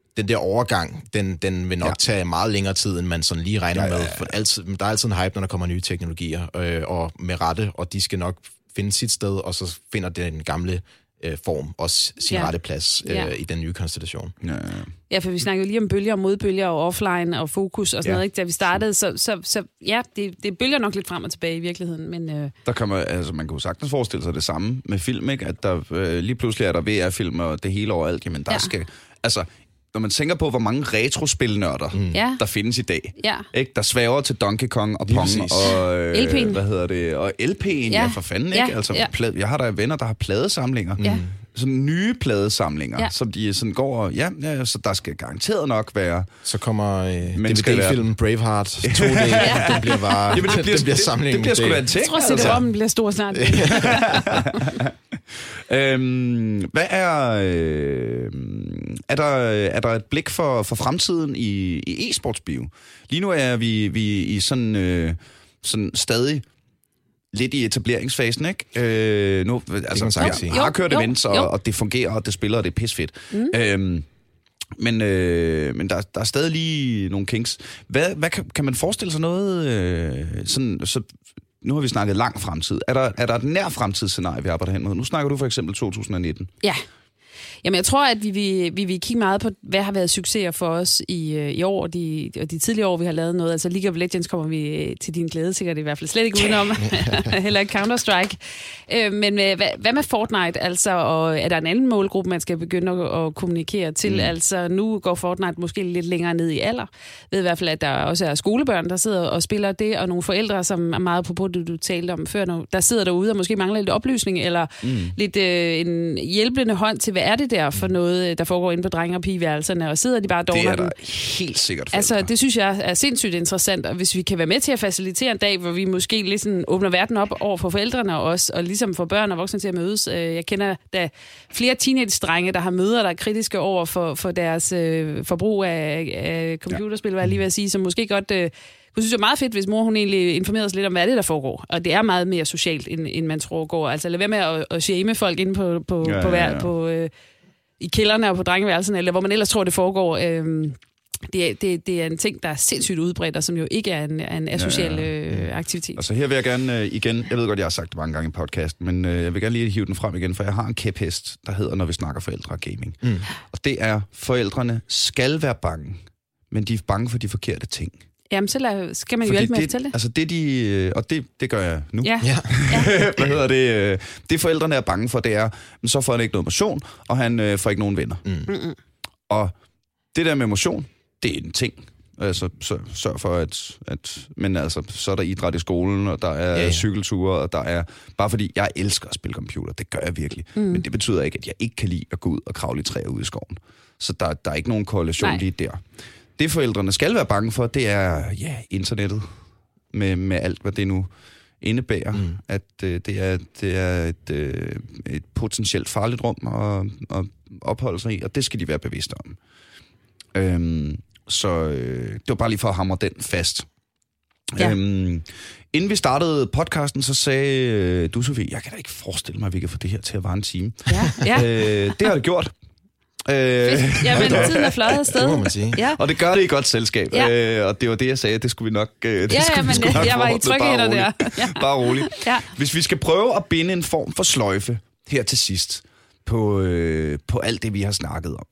D: den der overgang, den, den vil nok ja. tage meget længere tid, end man sådan lige regner ja, ja, ja. med. For altid, der er altid en hype, når der kommer nye teknologier, øh, og med rette, og de skal nok finde sit sted, og så finder den gamle øh, form også sin ja. rette plads øh, ja. i den nye konstellation.
B: Ja, ja.
C: Ja, for vi snakker jo lige om bølger og modbølger og offline og fokus og sådan ja. noget, ikke? Da vi startede, så, så, så ja, det, det bølger nok lidt frem og tilbage i virkeligheden, men... Øh...
B: Der kan man, altså man kunne sagtens forestille sig det samme med film, ikke? At der øh, lige pludselig er der V R-film og det hele overalt, jamen der ja. skal... Altså, når man tænker på, hvor mange retrospilnørder, mm. ja. der findes i dag, ja. ikke? Der svæver til Donkey Kong og Pong og... Øh, L P'en. Hvad hedder det? Og L P'en, ja, ja for fanden, ikke? Ja. Altså, ja. Plade, jeg har der venner, der har pladesamlinger. Ja. Sådan nye pladesamlinger, ja. som de sådan går og... Ja, ja, så der skal garanteret nok være...
D: Så kommer øh, D V D-filmen Braveheart to D, ja. den bliver bare...
B: Jamen, det bliver,
D: det bliver samlingen.
B: Det, det bliver sgu da en ting.
C: Jeg tror, at det om bliver stor snart.
B: øhm, hvad er... Øh, er, der, er der et blik for, for fremtiden i, i e-sportsbio? Lige nu er vi, vi i sådan, øh, sådan stadig... lidt i etableringsfasen, ikke? Øh, nu, altså, jeg, jeg har kørt events, og, og det fungerer, og det spiller, og det er pisfedt. Mm. Øhm, men øh, men der, der er stadig lige nogle kinks. Hvad, hvad kan, kan man forestille sig noget? Øh, sådan, så, nu har vi snakket lang fremtid. Er der, er der et nær fremtidsscenarie, vi arbejder hen med? Nu snakker du for eksempel to tusind nitten.
C: Ja. Jamen, jeg tror, at vi vil, vi vil kigge meget på, hvad har været succeser for os i, i år, og de, og de tidligere år, vi har lavet noget. Altså League of Legends kommer vi til din glæde, sikkert i hvert fald slet ikke udenom. Heller ikke Counter-Strike. Øh, men hvad, hvad med Fortnite? Altså, og er der en anden målgruppe, man skal begynde at, at kommunikere til? Mm. Altså, nu går Fortnite måske lidt længere ned i alder. Jeg ved i hvert fald, at der også er skolebørn, der sidder og spiller det, og nogle forældre, som er meget på det, du talte om før, der sidder derude og måske mangler lidt oplysning, eller mm. lidt øh, en hjælpende hånd til, hvad er det der for noget, der foregår inde på drenge- og pigeværelserne, og sidder de bare og dogner den.
B: Det er der helt sikkert.
C: Altså, det synes jeg er sindssygt interessant, og hvis vi kan være med til at facilitere en dag, hvor vi måske lidt sådan åbner verden op over for forældrene også, og ligesom for børn og voksne til at mødes. Jeg kender da flere teenage-drenge, der har møder, der er kritiske over for, for deres øh, forbrug af, af computerspil, hvad jeg lige vil sige, som måske godt... Øh, Jeg synes, det er meget fedt, hvis mor hun egentlig informerer os lidt om, hvad det er, der foregår. Og det er meget mere socialt, end, end man tror går. Altså lad være med at, at shame folk inde på, på, ja, på, ja, ja. på øh, i kælderne og på drengeværelserne, eller hvor man ellers tror, det foregår. Øh, det, det, det er en ting, der er sindssygt udbredt, og som jo ikke er en, en asocial ja, ja, ja. Øh, aktivitet.
B: Altså her vil jeg gerne øh, igen, jeg ved godt, jeg har sagt det mange gange i podcasten, men øh, jeg vil gerne lige hive den frem igen, for jeg har en kæphest, der hedder, når vi snakker forældre og gaming. Mm. Og det er, forældrene skal være bange, men de er bange for de forkerte ting.
C: Jamen, så lad, skal man jo
B: Fordi
C: hjælpe med
B: det,
C: at fortælle det.
B: Altså det, de, og det, det gør jeg nu.
C: Ja. ja.
B: Hvad hedder det? Det forældrene er bange for, det er, men så får han ikke noget motion, og han øh, får ikke nogen venner. Mm. Mm-mm. Og det der med motion, det er en ting. Altså, så, sørg for, at, at... Men altså, så er der idræt i skolen, og der er ja, ja. cykelture, og der er... Bare fordi jeg elsker at spille computer, det gør jeg virkelig. Mm. Men det betyder ikke, at jeg ikke kan lide at gå ud og kravle i træer ude i skoven. Så der, der er ikke nogen korrelation Nej. lige der. Det forældrene skal være bange for, det er ja, internettet med, med alt, hvad det nu indebærer. Mm. At øh, det er, det er et, øh, et potentielt farligt rum at, at opholde sig i, og det skal de være bevidste om. Øhm, så øh, det var bare lige for at hamre den fast. Ja. Øhm, inden vi startede podcasten, så sagde øh, du, Sofie, jeg kan da ikke forestille mig, at vi kan få det her til at vare en time.
C: Ja. Ja.
B: Øh, det har det gjort.
C: Øh, ja, men tiden er fløjet afsted.
D: Det må man sige.
C: Ja.
B: Og det gør det i godt selskab. Ja. Øh, og det var det, jeg sagde, det skulle vi nok... Øh, det
C: ja,
B: skulle,
C: ja, men
B: skulle
C: jeg, jeg var i trygge hænder der.
B: Ja. Bare roligt.
C: Ja.
B: Hvis vi skal prøve at binde en form for sløjfe her til sidst på, øh, på alt det, vi har snakket om,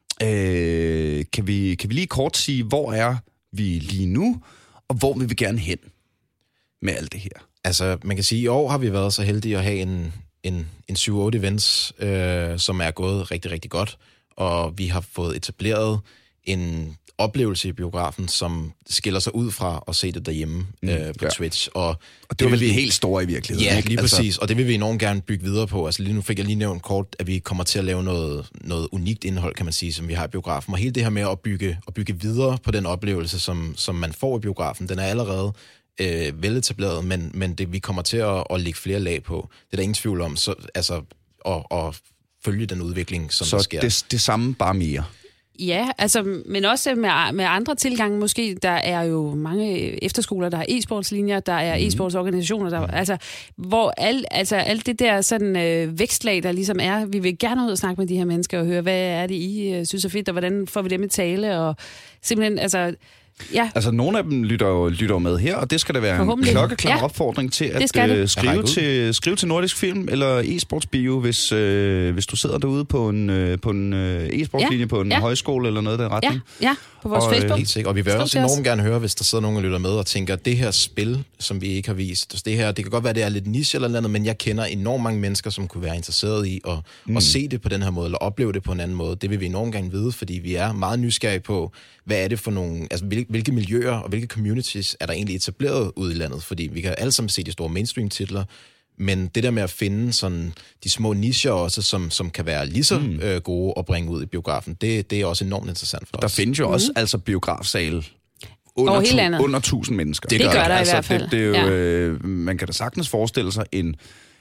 B: øh, kan, vi, kan vi lige kort sige, hvor er vi lige nu, og hvor vil vi gerne hen med alt det her?
D: Altså, man kan sige, at i år har vi været så heldige at have en, en, en syv otte events, øh, som er gået rigtig, rigtig godt. Og vi har fået etableret en oplevelse i biografen, som skiller sig ud fra at se det derhjemme mm, øh, på ja. Twitch. Og,
B: og det, det vil vi helt store i virkeligheden.
D: Ja, lige altså... præcis. Og det vil vi enormt gerne bygge videre på. Altså lige nu fik jeg lige nævnt kort, at vi kommer til at lave noget, noget unikt indhold, kan man sige, som vi har i biografen. Og hele det her med at bygge, at bygge videre på den oplevelse, som, som man får i biografen, den er allerede øh, veletableret, men, men det, vi kommer til at, at lægge flere lag på. Det er der ingen tvivl om. Så, altså, og, og følge den udvikling, som
B: så
D: der sker.
B: Så det, det samme, bare mere?
C: Ja, altså, men også med, med andre tilgange måske. Der er jo mange efterskoler, der har e-sportslinjer, der er mm. e-sportsorganisationer, der, altså, hvor al, altså, alt det der sådan, øh, vækstlag, der ligesom er, vi vil gerne ud og snakke med de her mennesker og høre, hvad er det, I øh, synes er fedt, og hvordan får vi dem i tale, og simpelthen, altså... Ja.
B: Altså, nogle af dem lytter jo, lytter med her, og det skal da være en klokkeklar ja. opfordring til at øh, skrive, til, skrive til Nordisk Film eller e-sportsbio, hvis, øh, hvis du sidder derude på en, øh, på en øh, e-sportslinje, ja. på en ja. højskole eller noget der retning.
C: Ja, ja. På vores
B: og,
C: Facebook.
D: Helt sikkert. Og vi vil også enormt gerne høre, hvis der sidder nogen og lytter med og tænker, det her spil, som vi ikke har vist, det her, det kan godt være, det er lidt niche eller andet, men jeg kender enormt mange mennesker, som kunne være interesseret i at, mm. at se det på den her måde, eller opleve det på en anden måde. Det vil vi enormt gerne vide, fordi vi er meget nysgerrige på, hvad er det for nogle, altså hvilke miljøer og hvilke communities er der egentlig etableret ude i landet, fordi vi kan alle sammen se de store mainstream-titler, men det der med at finde sådan de små nicher også, som, som kan være lige så mm. øh, gode at bringe ud i biografen, det, det er også enormt interessant for
B: der
D: os.
B: Der findes jo mm. også altså biografsale under, tu, under tusind mennesker.
C: Det, det gør der altså, i hvert fald.
B: Det, det er jo, ja. øh, man kan da sagtens forestille sig en,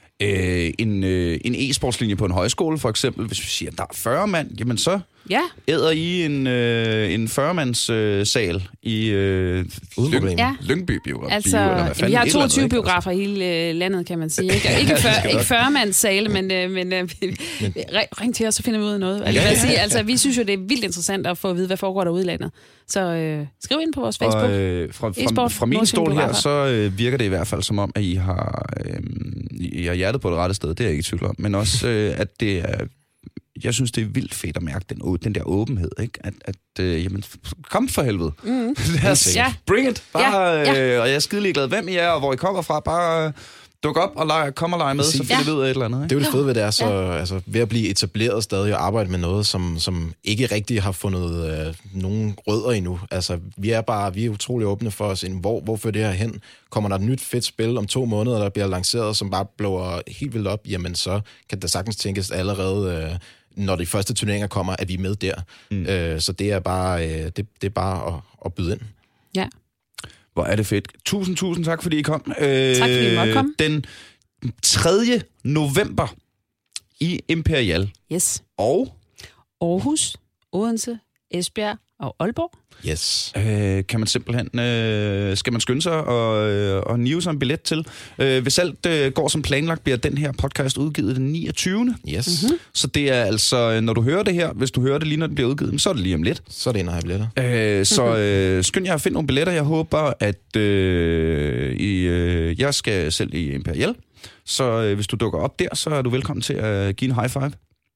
B: øh, en, øh, en e-sportslinje på en højskole, for eksempel. Hvis vi siger, at der er fyrre mand, jamen så
C: ja.
B: æder I en, øh, en fyrre-mands øh, sal i øh, Lyng, ja. Lyngby biograf.
C: Altså,
B: eller hvad fanden,
C: vi har toogtyve
B: andet,
C: biografer i hele øh, landet, kan man sige. Ikke, ikke, fyrre, ikke fyrre-mands sale, men, øh, men øh, ring til os, så finder vi ud af noget. Altså, ja, ja, ja. Sige, altså, vi synes jo, det er vildt interessant at få at vide, hvad foregår der ude i landet. Så øh, skriv ind på vores Facebook.
B: Og, øh, fra, fra, fra min stol her, så øh, virker det i hvert fald som om, at I har, øh, I har hjertet på det rette sted. Det er jeg ikke i tvivl om. Men også, øh, at det er... Jeg synes, det er vildt fedt at mærke den, den der åbenhed, ikke? At, at øh, jamen, kom for helvede. Mm. ja. Bring it! Bare, ja. Ja. Øh, og jeg er skidelig glad, hvem I er, og hvor I kommer fra. Bare øh, duk op og lege, kom og lege med, så finder vi ud af et eller andet. Ikke?
D: Det er jo det fede ved det, er så ja. altså, ved at blive etableret stadig og arbejde med noget, som, som ikke rigtig har fundet øh, nogen rødder endnu. Altså, vi er bare, vi er utrolig åbne for os, hvor, hvor fører det her hen? Kommer der et nyt fedt spil om to måneder, der bliver lanceret, som bare blower helt vildt op, jamen så kan der sagtens tænkes allerede... Øh, når de første turneringer kommer, er vi med der. Mm. Øh, så det er bare, øh, det, det er bare at, at byde ind.
C: Ja.
B: Hvor er det fedt. Tusind, tusind tak, fordi I kom. Øh,
C: tak, fordi I måtte komme.
B: Den tredje november i Imperial.
C: Yes.
B: Og?
C: Aarhus, Odense, Esbjerg og Aalborg.
D: Yes.
B: Øh, kan man simpelthen, øh, skal man skynde sig og, øh, og nive sig en billet til. Øh, hvis alt øh, går som planlagt, bliver den her podcast udgivet den niogtyvende
D: Yes.
B: Mm-hmm. Så det er altså, når du hører det her, hvis du hører det lige, når den bliver udgivet, så er det lige om lidt.
D: Så er det en af billetter.
B: Øh, så øh, skynd jer at finde nogle billetter. Jeg håber, at øh, I, øh, jeg skal selv i Imperial. Så øh, hvis du dukker op der, så er du velkommen til at give en high five.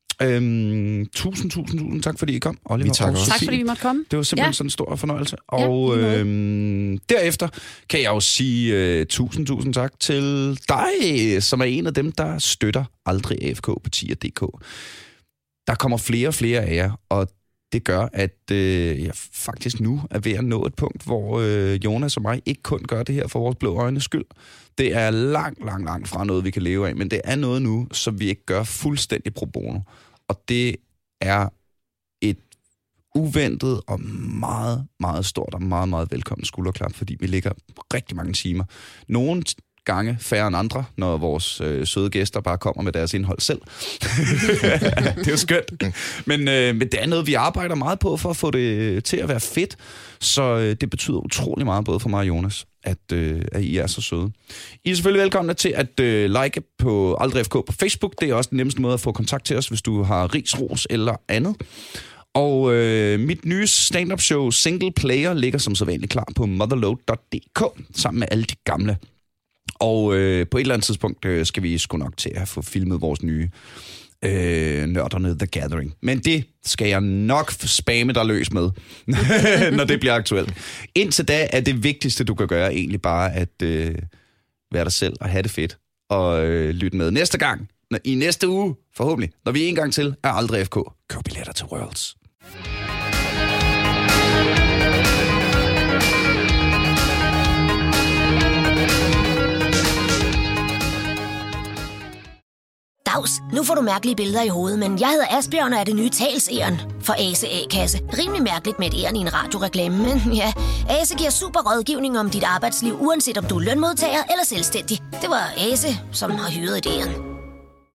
B: Øhm, tusind, tusind, tusind tak, fordi I kom, Oliver.
D: Vi takker også.
C: Tak, fordi vi måtte komme.
B: Det var simpelthen ja. sådan en stor fornøjelse. Og ja, øhm, derefter kan jeg jo sige uh, tusind, tusind tak til dig, som er en af dem, der støtter Aldrig A F K på tier punktum d k. Der kommer flere og flere af jer, og det gør, at øh, jeg faktisk nu er ved at nå et punkt, hvor øh, Jonas og mig ikke kun gør det her for vores blå øjnes skyld. Det er langt, langt, langt fra noget, vi kan leve af, men det er noget nu, som vi ikke gør fuldstændig pro bono. Og det er et uventet og meget, meget stort og meget, meget velkommen skulderklap, fordi vi ligger rigtig mange timer. Nogle gange færre end andre, når vores øh, søde gæster bare kommer med deres indhold selv. Det er jo skønt. Men, øh, men det er noget, vi arbejder meget på for at få det til at være fedt. Så øh, det betyder utrolig meget, både for mig og Jonas, at, øh, at I er så søde. I er selvfølgelig velkomne til at øh, like på Aldrig F K på Facebook. Det er også den nemmeste måde at få kontakt til os, hvis du har ris, ros eller andet. Og øh, mit nye stand-up show Single Player ligger som sædvanligt klar på motherload punktum d k sammen med alle de gamle. Og øh, på et eller andet tidspunkt øh, skal vi sgu nok til at få filmet vores nye øh, Nørderne The Gathering. Men det skal jeg nok spamme dig løs med, når det bliver aktuelt. Indtil da er det vigtigste, du kan gøre, egentlig bare at øh, være dig selv og have det fedt. Og øh, lytte med næste gang, når, i næste uge, forhåbentlig, når vi en gang til er Aldrig F K. Køb billetter til Worlds.
E: Dags. Nu får du mærkelige billeder i hovedet, men jeg hedder Asbjørn og er det nye talsæren for Ase A-kasse. Rimelig mærkeligt med et æren i en radioreklame, men ja, Ase giver super rådgivning om dit arbejdsliv, uanset om du er lønmodtager eller selvstændig. Det var Ase, som har hyret et æren.